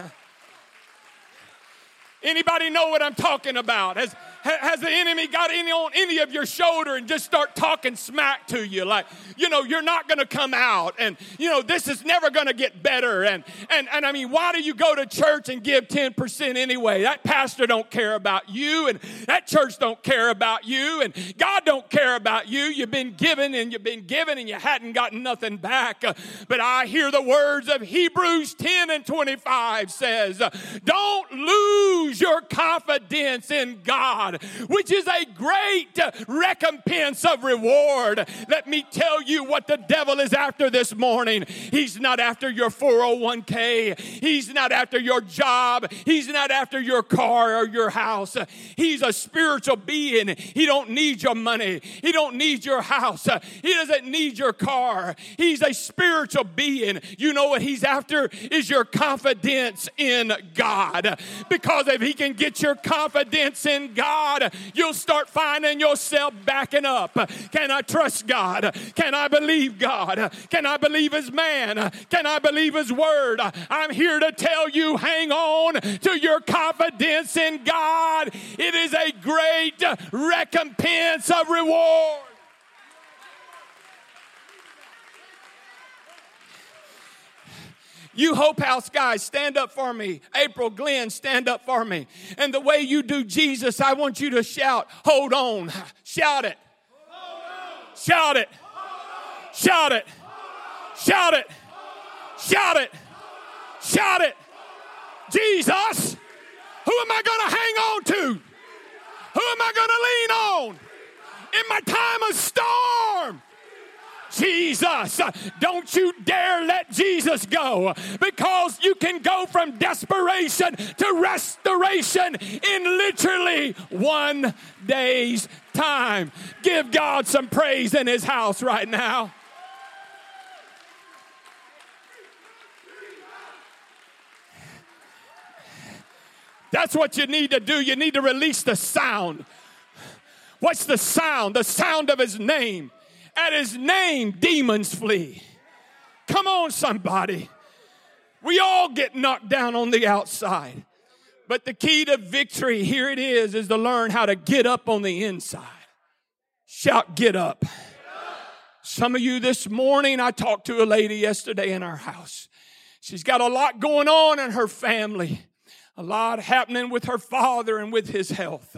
anybody know what I'm talking about? Has Has the enemy got any on any of your shoulder and just start talking smack to you? Like, you know, you're not going to come out, and, you know, this is never going to get better. And, and, and I mean, why do you go to church and give ten percent anyway? That pastor don't care about you, and that church don't care about you, and God don't care about you. You've been given and you've been given and you hadn't gotten nothing back. Uh, but I hear the words of Hebrews ten and twenty-five says, uh, don't lose your confidence in God, which is a great recompense of reward. Let me tell you what the devil is after this morning. He's not after your four oh one k. He's not after your job. He's not after your car or your house. He's a spiritual being. He don't need your money. He don't need your house. He doesn't need your car. He's a spiritual being. You know what he's after is your confidence in God. Because if he can get your confidence in God, you'll start finding yourself backing up. Can I trust God? Can I believe God? Can I believe his man? Can I believe his word? I'm here to tell you, hang on to your confidence in God. It is a great recompense of reward. You Hope House guys, stand up for me. April, Glenn, stand up for me. And the way you do Jesus, I want you to shout, hold on. Shout it. Shout it. Shout it. Shout it. Shout it. Shout it. Jesus, who am I going to hang on to? Who am I going to lean on in my time of storm? Jesus. Don't you dare let Jesus go, because you can go from desperation to restoration in literally one day's time. Give God some praise in his house right now. That's what you need to do. You need to release the sound. What's the sound? The sound of his name. At his name, demons flee. Come on, somebody. We all get knocked down on the outside. But the key to victory, here it is, is to learn how to get up on the inside. Shout, get up. Some of you this morning, I talked to a lady yesterday in our house. She's got a lot going on in her family. A lot happening with her father and with his health.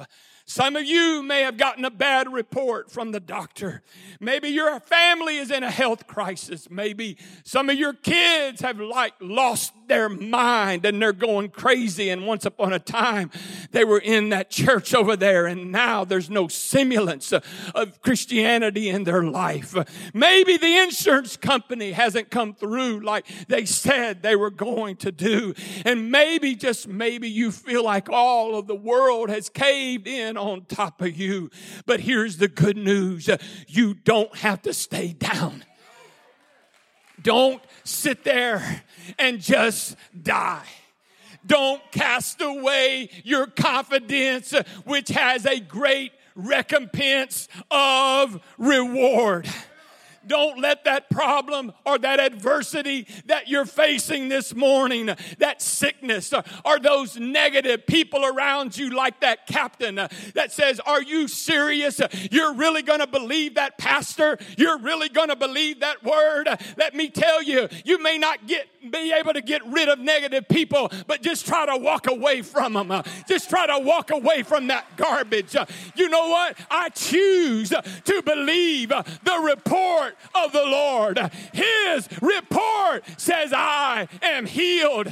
Some of you may have gotten a bad report from the doctor. Maybe your family is in a health crisis. Maybe some of your kids have like lost their mind and they're going crazy. And once upon a time, they were in that church over there, and now there's no semblance of Christianity in their life. Maybe the insurance company hasn't come through like they said they were going to do. And maybe, just maybe, you feel like all of the world has caved in on top of you. But here's the good news. You don't have to stay down. Don't sit there and just die. Don't cast away your confidence, which has a great recompense of reward. Don't let that problem or that adversity that you're facing this morning, that sickness, or, or those negative people around you, like that captain uh, that says, are you serious? You're really going to believe that, pastor? You're really going to believe that word? Let me tell you, you may not get be able to get rid of negative people, but just try to walk away from them. Uh, just try to walk away from that garbage. Uh, you know what? I choose to believe uh, the report of the Lord. His report says, I am healed.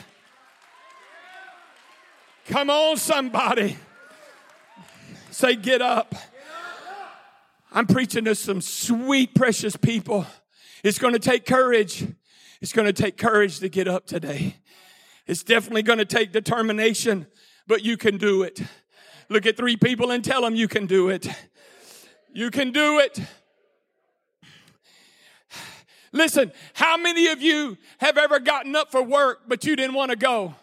Come on, somebody. Say, get up. I'm preaching to some sweet, precious people. It's going to take courage. It's going to take courage to get up today. It's definitely going to take determination, but you can do it. Look at three people and tell them you can do it. You can do it. Listen, how many of you have ever gotten up for work, but you didn't want to go?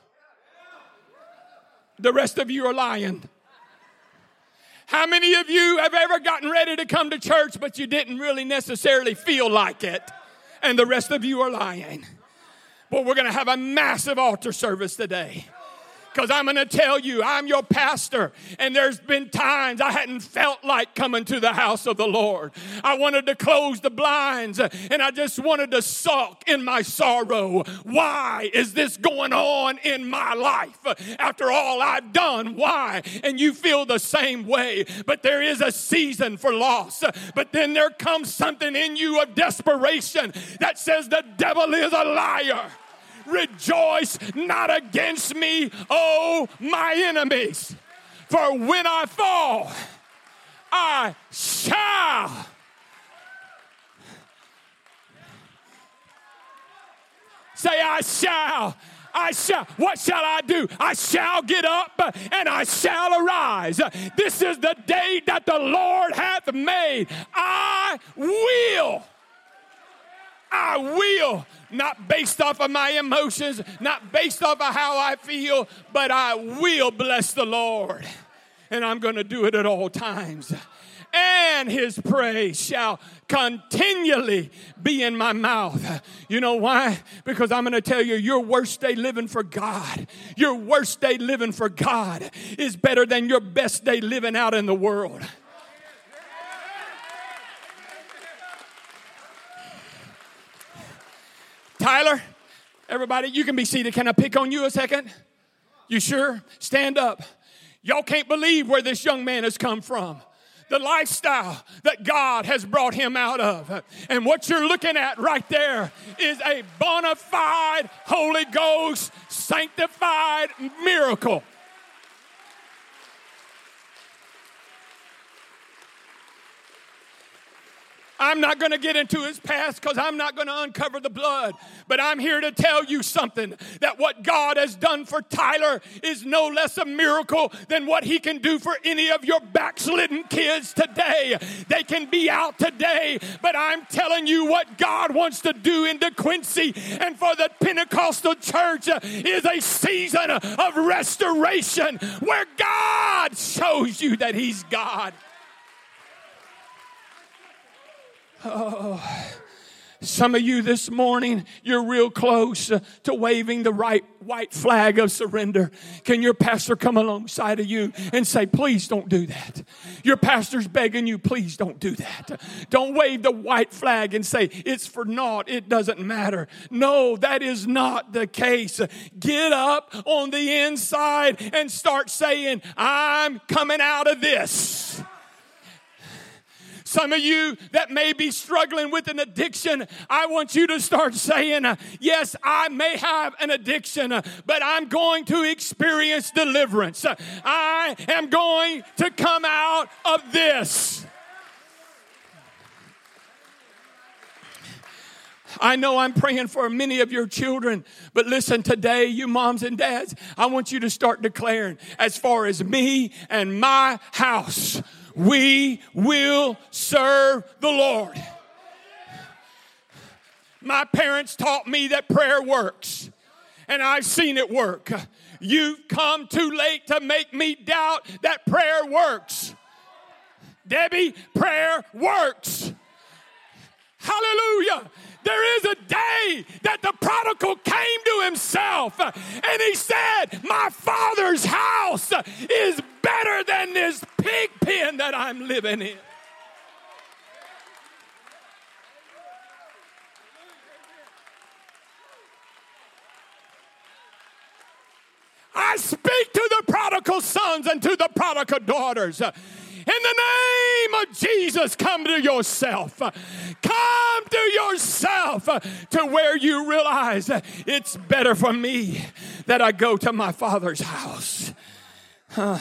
The rest of you are lying. How many of you have ever gotten ready to come to church, but you didn't really necessarily feel like it? And the rest of you are lying. But we're going to have a massive altar service today. Because I'm going to tell you, I'm your pastor, and there's been times I hadn't felt like coming to the house of the Lord. I wanted to close the blinds, and I just wanted to sulk in my sorrow. Why is this going on in my life? After all I've done, why? And you feel the same way. But there is a season for loss. But then there comes something in you of desperation that says the devil is a liar. Rejoice not against me, oh my enemies. For when I fall, I shall. Say, I shall. I shall. What shall I do? I shall get up and I shall arise. This is the day that the Lord hath made. I will. I will. Not based off of my emotions, not based off of how I feel, but I will bless the Lord. And I'm going to do it at all times. And his praise shall continually be in my mouth. You know why? Because I'm going to tell you, your worst day living for God, your worst day living for God is better than your best day living out in the world. Tyler, everybody, you can be seated. Can I pick on you a second? You sure? Stand up. Y'all can't believe where this young man has come from. The lifestyle that God has brought him out of. And what you're looking at right there is a bona fide Holy Ghost sanctified miracle. I'm not going to get into his past because I'm not going to uncover the blood. But I'm here to tell you something, that what God has done for Tyler is no less a miracle than what he can do for any of your backslidden kids today. They can be out today, but I'm telling you what God wants to do in DeQuincy and for the Pentecostal church is a season of restoration where God shows you that he's God. Oh, Some of you this morning, you're real close uh, to waving the right white flag of surrender. Can your pastor come alongside of you and say, please don't do that? Your pastor's begging you, please don't do that. Don't wave the white flag and say, it's for naught, it doesn't matter. No, that is not the case. Get up on the inside and start saying, I'm coming out of this. Some of you that may be struggling with an addiction, I want you to start saying, yes, I may have an addiction, but I'm going to experience deliverance. I am going to come out of this. I know I'm praying for many of your children, but listen, today, you moms and dads, I want you to start declaring, as far as me and my house, we will serve the Lord. My parents taught me that prayer works, and I've seen it work. You've come too late to make me doubt that prayer works. Debbie, prayer works. Hallelujah. There is a day that the prodigal came to himself and he said, my father's house is better than this pig pen that I'm living in. I speak to the prodigal sons and to the prodigal daughters. In the name of Jesus, come to yourself. Come to yourself to where you realize it's better for me that I go to my Father's house. Huh.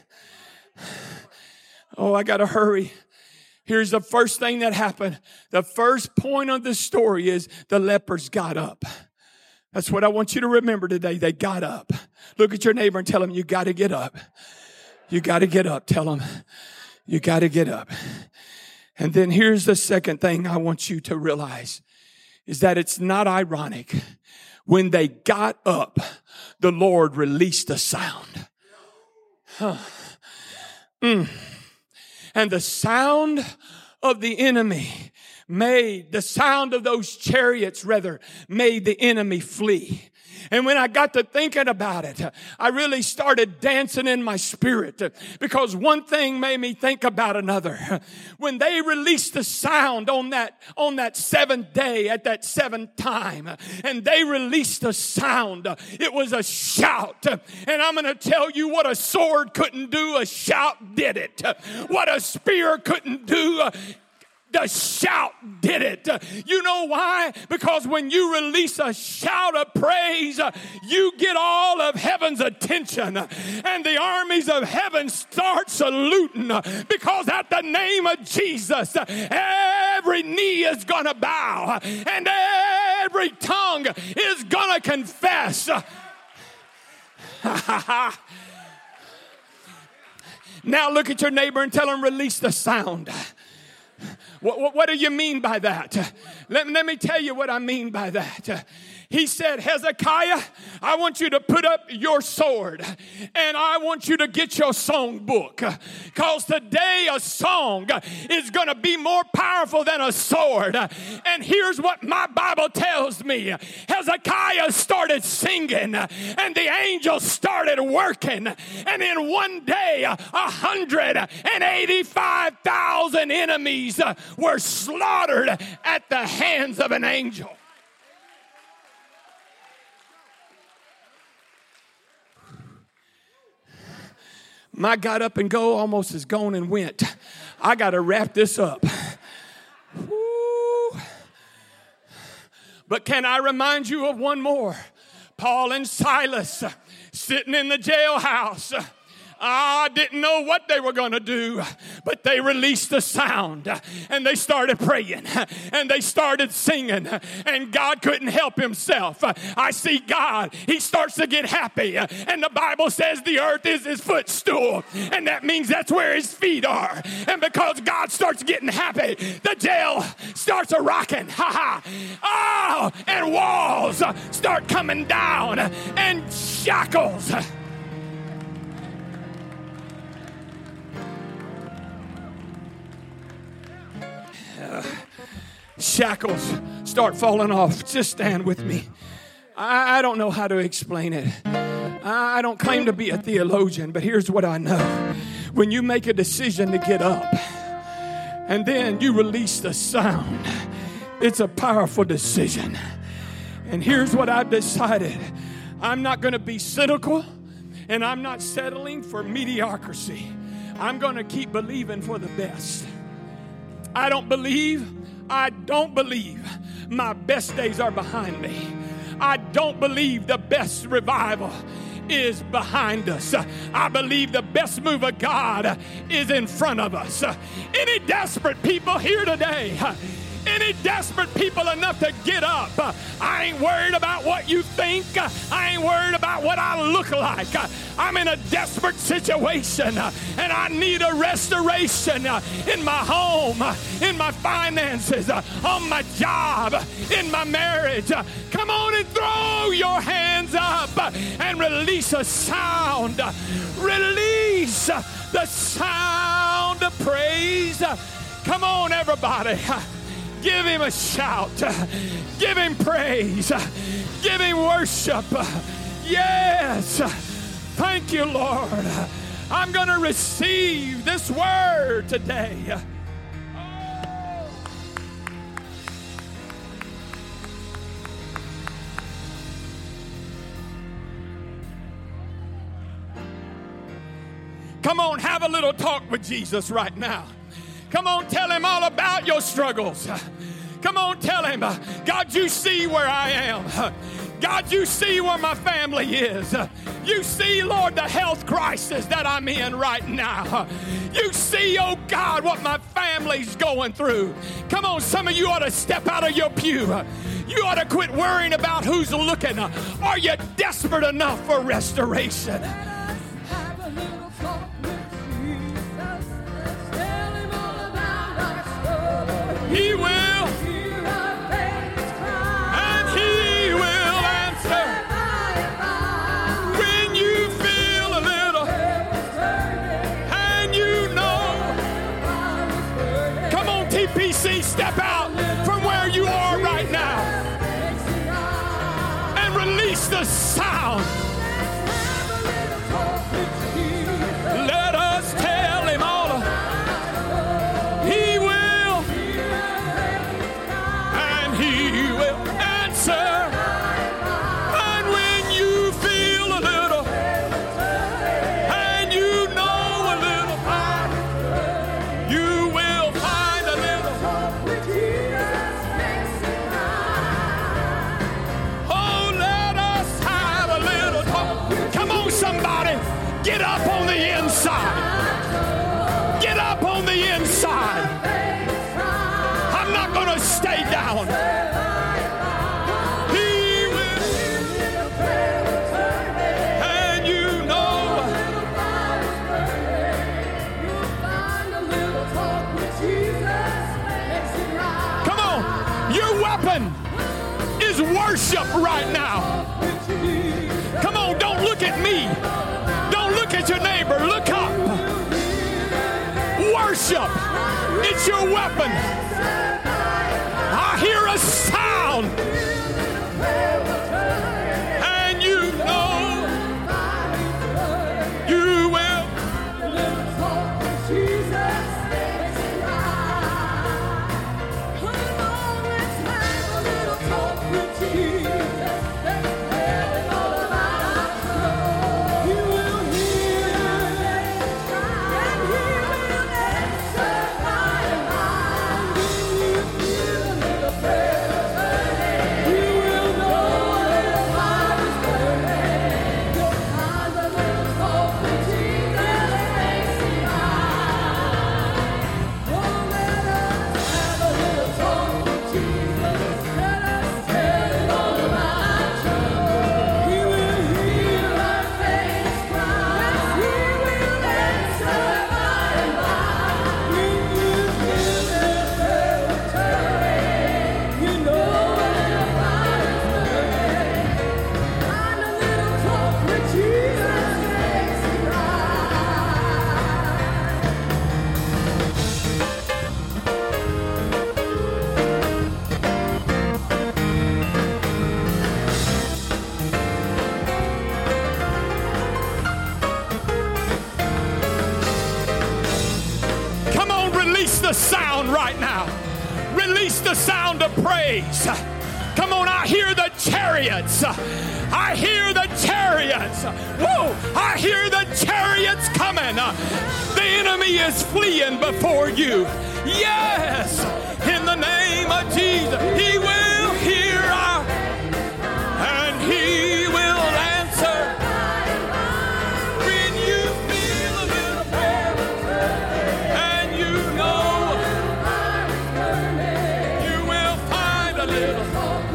Oh, I got to hurry. Here's the first thing that happened. The first point of the story is the lepers got up. That's what I want you to remember today. They got up. Look at your neighbor and tell him, you got to get up. You got to get up. Tell him, you got to get up. And then here's the second thing I want you to realize is that it's not ironic. When they got up, the Lord released a sound. Huh. Mm. And the sound of the enemy made, the sound of those chariots rather, made the enemy flee. And when I got to thinking about it, I really started dancing in my spirit because one thing made me think about another. When they released the sound on that, on that seventh day at that seventh time, and they released the sound, it was a shout. And I'm going to tell you what a sword couldn't do, a shout did it. What a spear couldn't do, the shout did it. You know why? Because when you release a shout of praise, you get all of heaven's attention. And the armies of heaven start saluting. Because at the name of Jesus, every knee is going to bow. And every tongue is going to confess. Now look at your neighbor and tell him, release the sound. What, what, what do you mean by that? Let, let me tell you what I mean by that. He said, Hezekiah, I want you to put up your sword and I want you to get your song book. Because today a song is going to be more powerful than a sword. And here's what my Bible tells me. Hezekiah started singing and the angels started working. And in one day, one hundred eighty-five thousand enemies were slaughtered at the hands of an angel. My got up and go almost is gone and went. I got to wrap this up. Woo. But can I remind you of one more? Paul and Silas sitting in the jailhouse. I didn't know what they were going to do, but they released the sound and they started praying and they started singing and God couldn't help himself. I see God, he starts to get happy and the Bible says the earth is his footstool and that means that's where his feet are. And because God starts getting happy, the jail starts a rocking. Ha ha. Oh, and walls start coming down and shackles. shackles start falling off. Just stand with me. I, I don't know how to explain it. I, I don't claim to be a theologian, but here's what I know. When you make a decision to get up and then you release the sound, it's a powerful decision. And here's what I've decided. I'm not going to be cynical, and I'm not settling for mediocrity. I'm going to keep believing for the best. I don't believe, I don't believe my best days are behind me. I don't believe the best revival is behind us. I believe the best move of God is in front of us. Any desperate people here today? Any desperate people enough to get up? I ain't worried about what you think. I ain't worried about what I look like. I'm in a desperate situation, and I need a restoration in my home, in my finances, on my job, in my marriage. Come on and throw your hands up and release a sound. Release the sound of praise. Come on, everybody. Give him a shout. Give him praise. Give him worship. Yes. Thank you, Lord. I'm going to receive this word today. Oh. Come on, have a little talk with Jesus right now. Come on, tell him all about your struggles. Come on, tell him, God, you see where I am. God, you see where my family is. You see, Lord, the health crisis that I'm in right now. You see, oh God, what my family's going through. Come on, some of you ought to step out of your pew. You ought to quit worrying about who's looking. Are you desperate enough for restoration? He will, and he will answer when you feel a little, and you know. Come on, T P C, step out from where you are right now and release the sound. Let us tell him all. He will. And when you feel a little, and you know a little, you will find a little. Oh, let us have a little talk. Come on, somebody, get up on the inside. Get up on the inside. I'm not going to stay down. Is worship right now. Come on, don't look at me. Don't look at your neighbor. Look up. Worship. It's your weapon. I hear a sound. And you know you will. sound right now. Release the sound of praise. Come on, I hear the chariots. I hear the chariots. Whoa, I hear the chariots coming. The enemy is fleeing before you. Yes, in the name of Jesus, he will hear our, and he will answer. When you feel a little prayer, and you know you will find a little.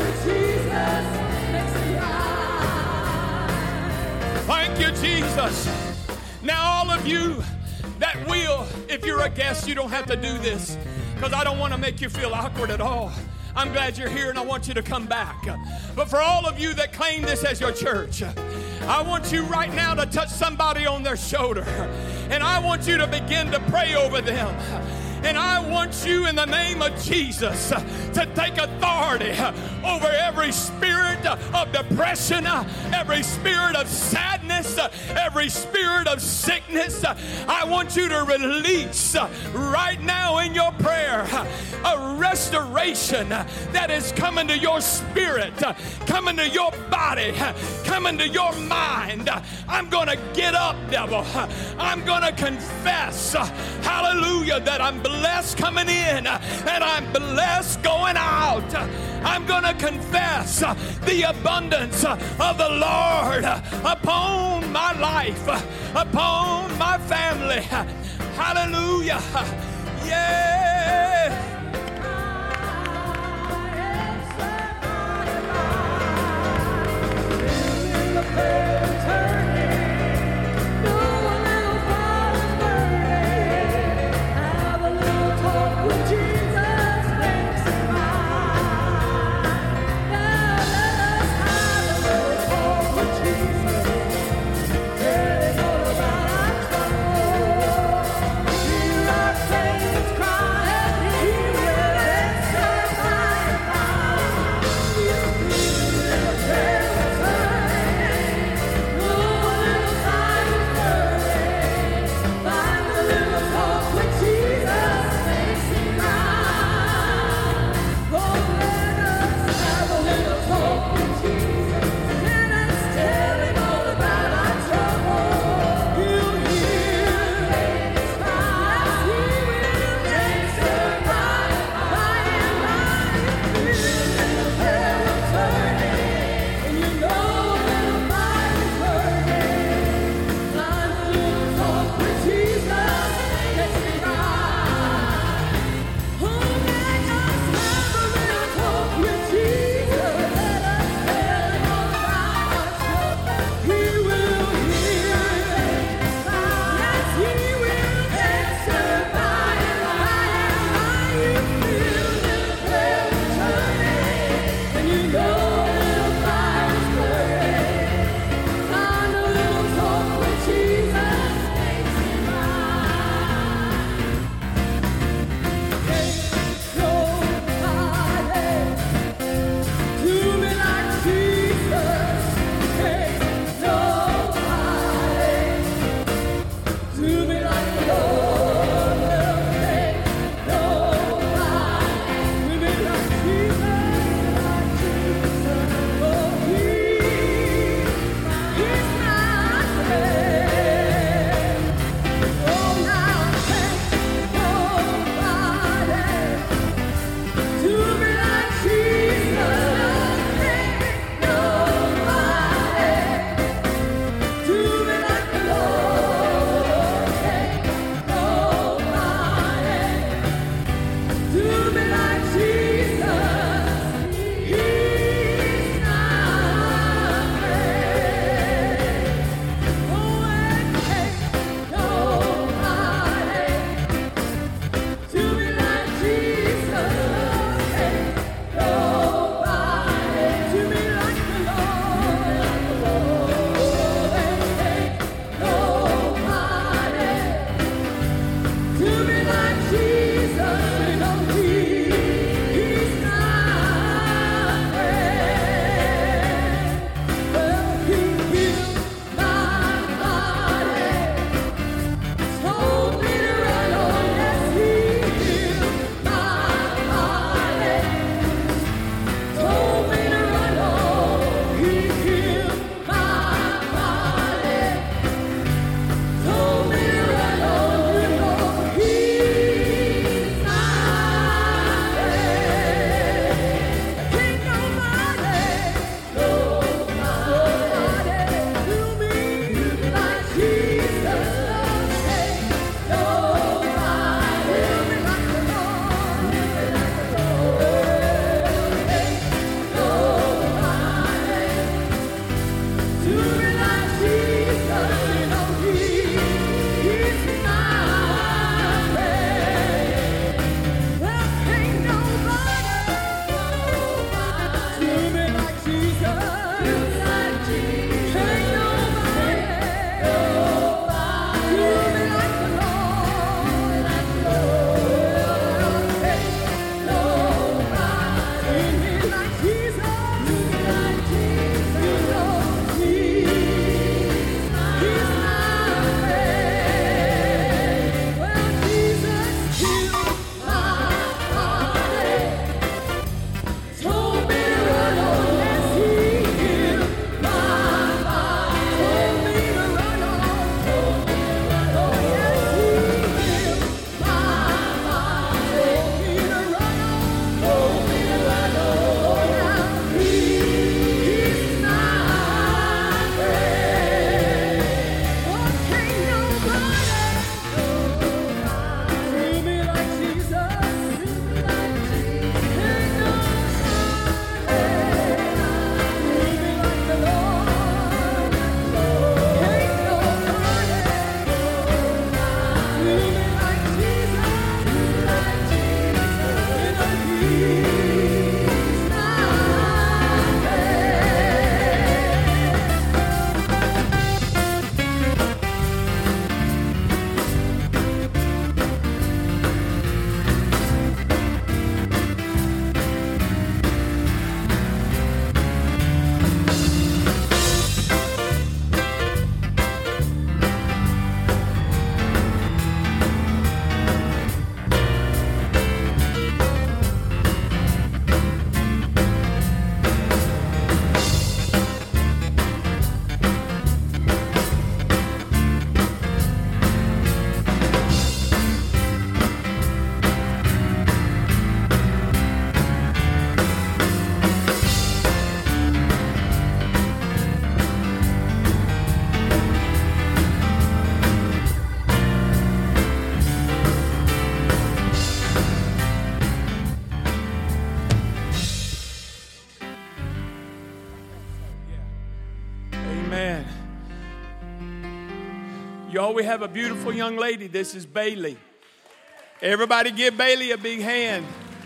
Thank you, Jesus. Now, all of you that will, if you're a guest, you don't have to do this because I don't want to make you feel awkward at all. I'm glad you're here and I want you to come back. But for all of you that claim this as your church, I want you right now to touch somebody on their shoulder and I want you to begin to pray over them. And I want you in the name of Jesus to take authority over every spirit of depression, every spirit of sadness, every spirit of sickness. I want you to release right now in your prayer a restoration that is coming to your spirit, coming to your body, coming to your mind. I'm going to get up, devil. I'm going to confess, hallelujah, that I'm blessed coming in and I'm blessed going out. I'm going to confess the abundance of the Lord upon my life, upon my family. Hallelujah. Yeah. Cry. Y'all, we have a beautiful young lady. This is Bailey. Everybody give Bailey a big hand.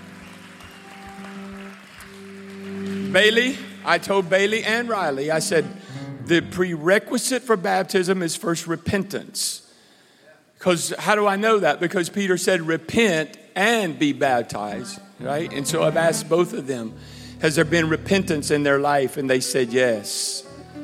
Bailey, I told Bailey and Riley, I said, the prerequisite for baptism is first repentance. Because how do I know that? Because Peter said, repent and be baptized, right? And so I've asked both of them, has there been repentance in their life? And they said yes.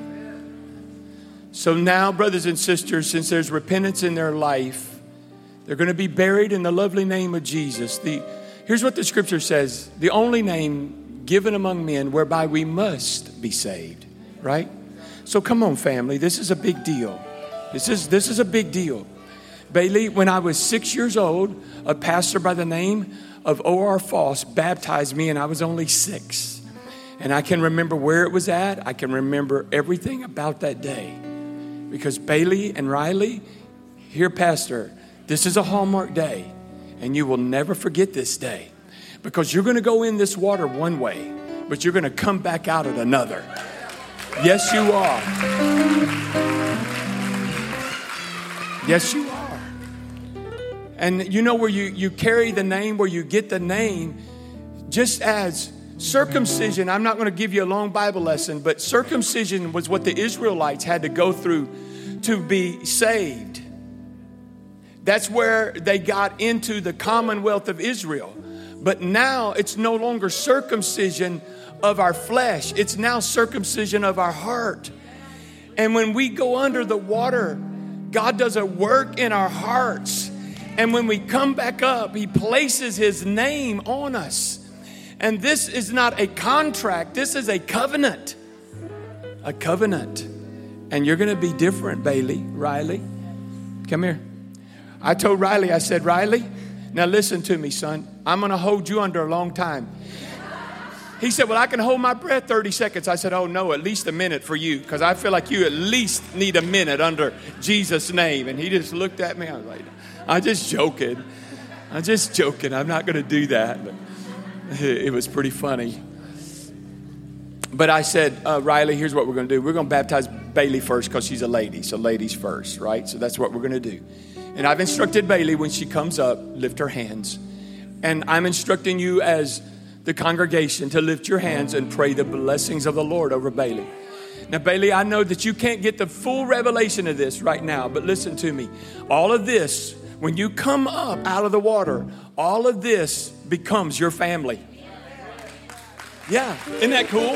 So now, brothers and sisters, since there's repentance in their life, they're going to be buried in the lovely name of Jesus. The, here's what the scripture says, the only name given among men whereby we must be saved, right? So come on, family, this is a big deal. This is, this is a big deal. Bailey, when I was six years old, a pastor by the name of O R Foss baptized me, and I was only six. And I can remember where it was at. I can remember everything about that day. Because Bailey and Riley, here, Pastor, this is a Hallmark day, and you will never forget this day. Because you're going to go in this water one way, but you're going to come back out at another. Yes, you are. Yes, you are. And you know where you, you carry the name, where you get the name, just as circumcision, I'm not going to give you a long Bible lesson, but circumcision was what the Israelites had to go through to be saved. That's where they got into the commonwealth of Israel. But now it's no longer circumcision of our flesh. It's now circumcision of our heart. And when we go under the water, God does a work in our hearts. And when we come back up, He places His name on us. And this is not a contract. This is a covenant. A covenant. And you're going to be different, Bailey, Riley. Come here. I told Riley, I said, Riley, now listen to me, son. I'm going to hold you under a long time. He said, well, I can hold my breath thirty seconds. I said, oh, no, at least a minute for you. Because I feel like you at least need a minute under Jesus' name. And he just looked at me. I was like, I'm just joking. I'm just joking. I'm not going to do that. But it was pretty funny. But I said, uh, Riley, here's what we're going to do. We're going to baptize Bailey first because she's a lady. So ladies first, right? So that's what we're going to do. And I've instructed Bailey when she comes up, lift her hands. And I'm instructing you as the congregation to lift your hands and pray the blessings of the Lord over Bailey. Now, Bailey, I know that you can't get the full revelation of this right now, but listen to me. All of this, when you come up out of the water, all of this becomes your family. Yeah, isn't that cool?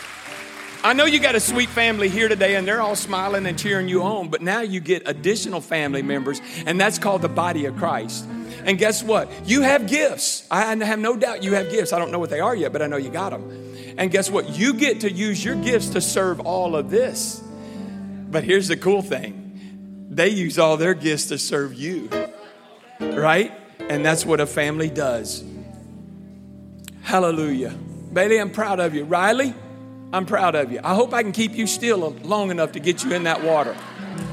I know you got a sweet family here today and they're all smiling and cheering you on, but now you get additional family members, and that's called the body of Christ. And guess what? You have gifts. I have no doubt you have gifts. I don't know what they are yet, but I know you got them. And guess what? You get to use your gifts to serve all of this. But here's the cool thing. They use all their gifts to serve you. Right? And that's what a family does. Hallelujah. Bailey, I'm proud of you. Riley, I'm proud of you. I hope I can keep you still long enough to get you in that water.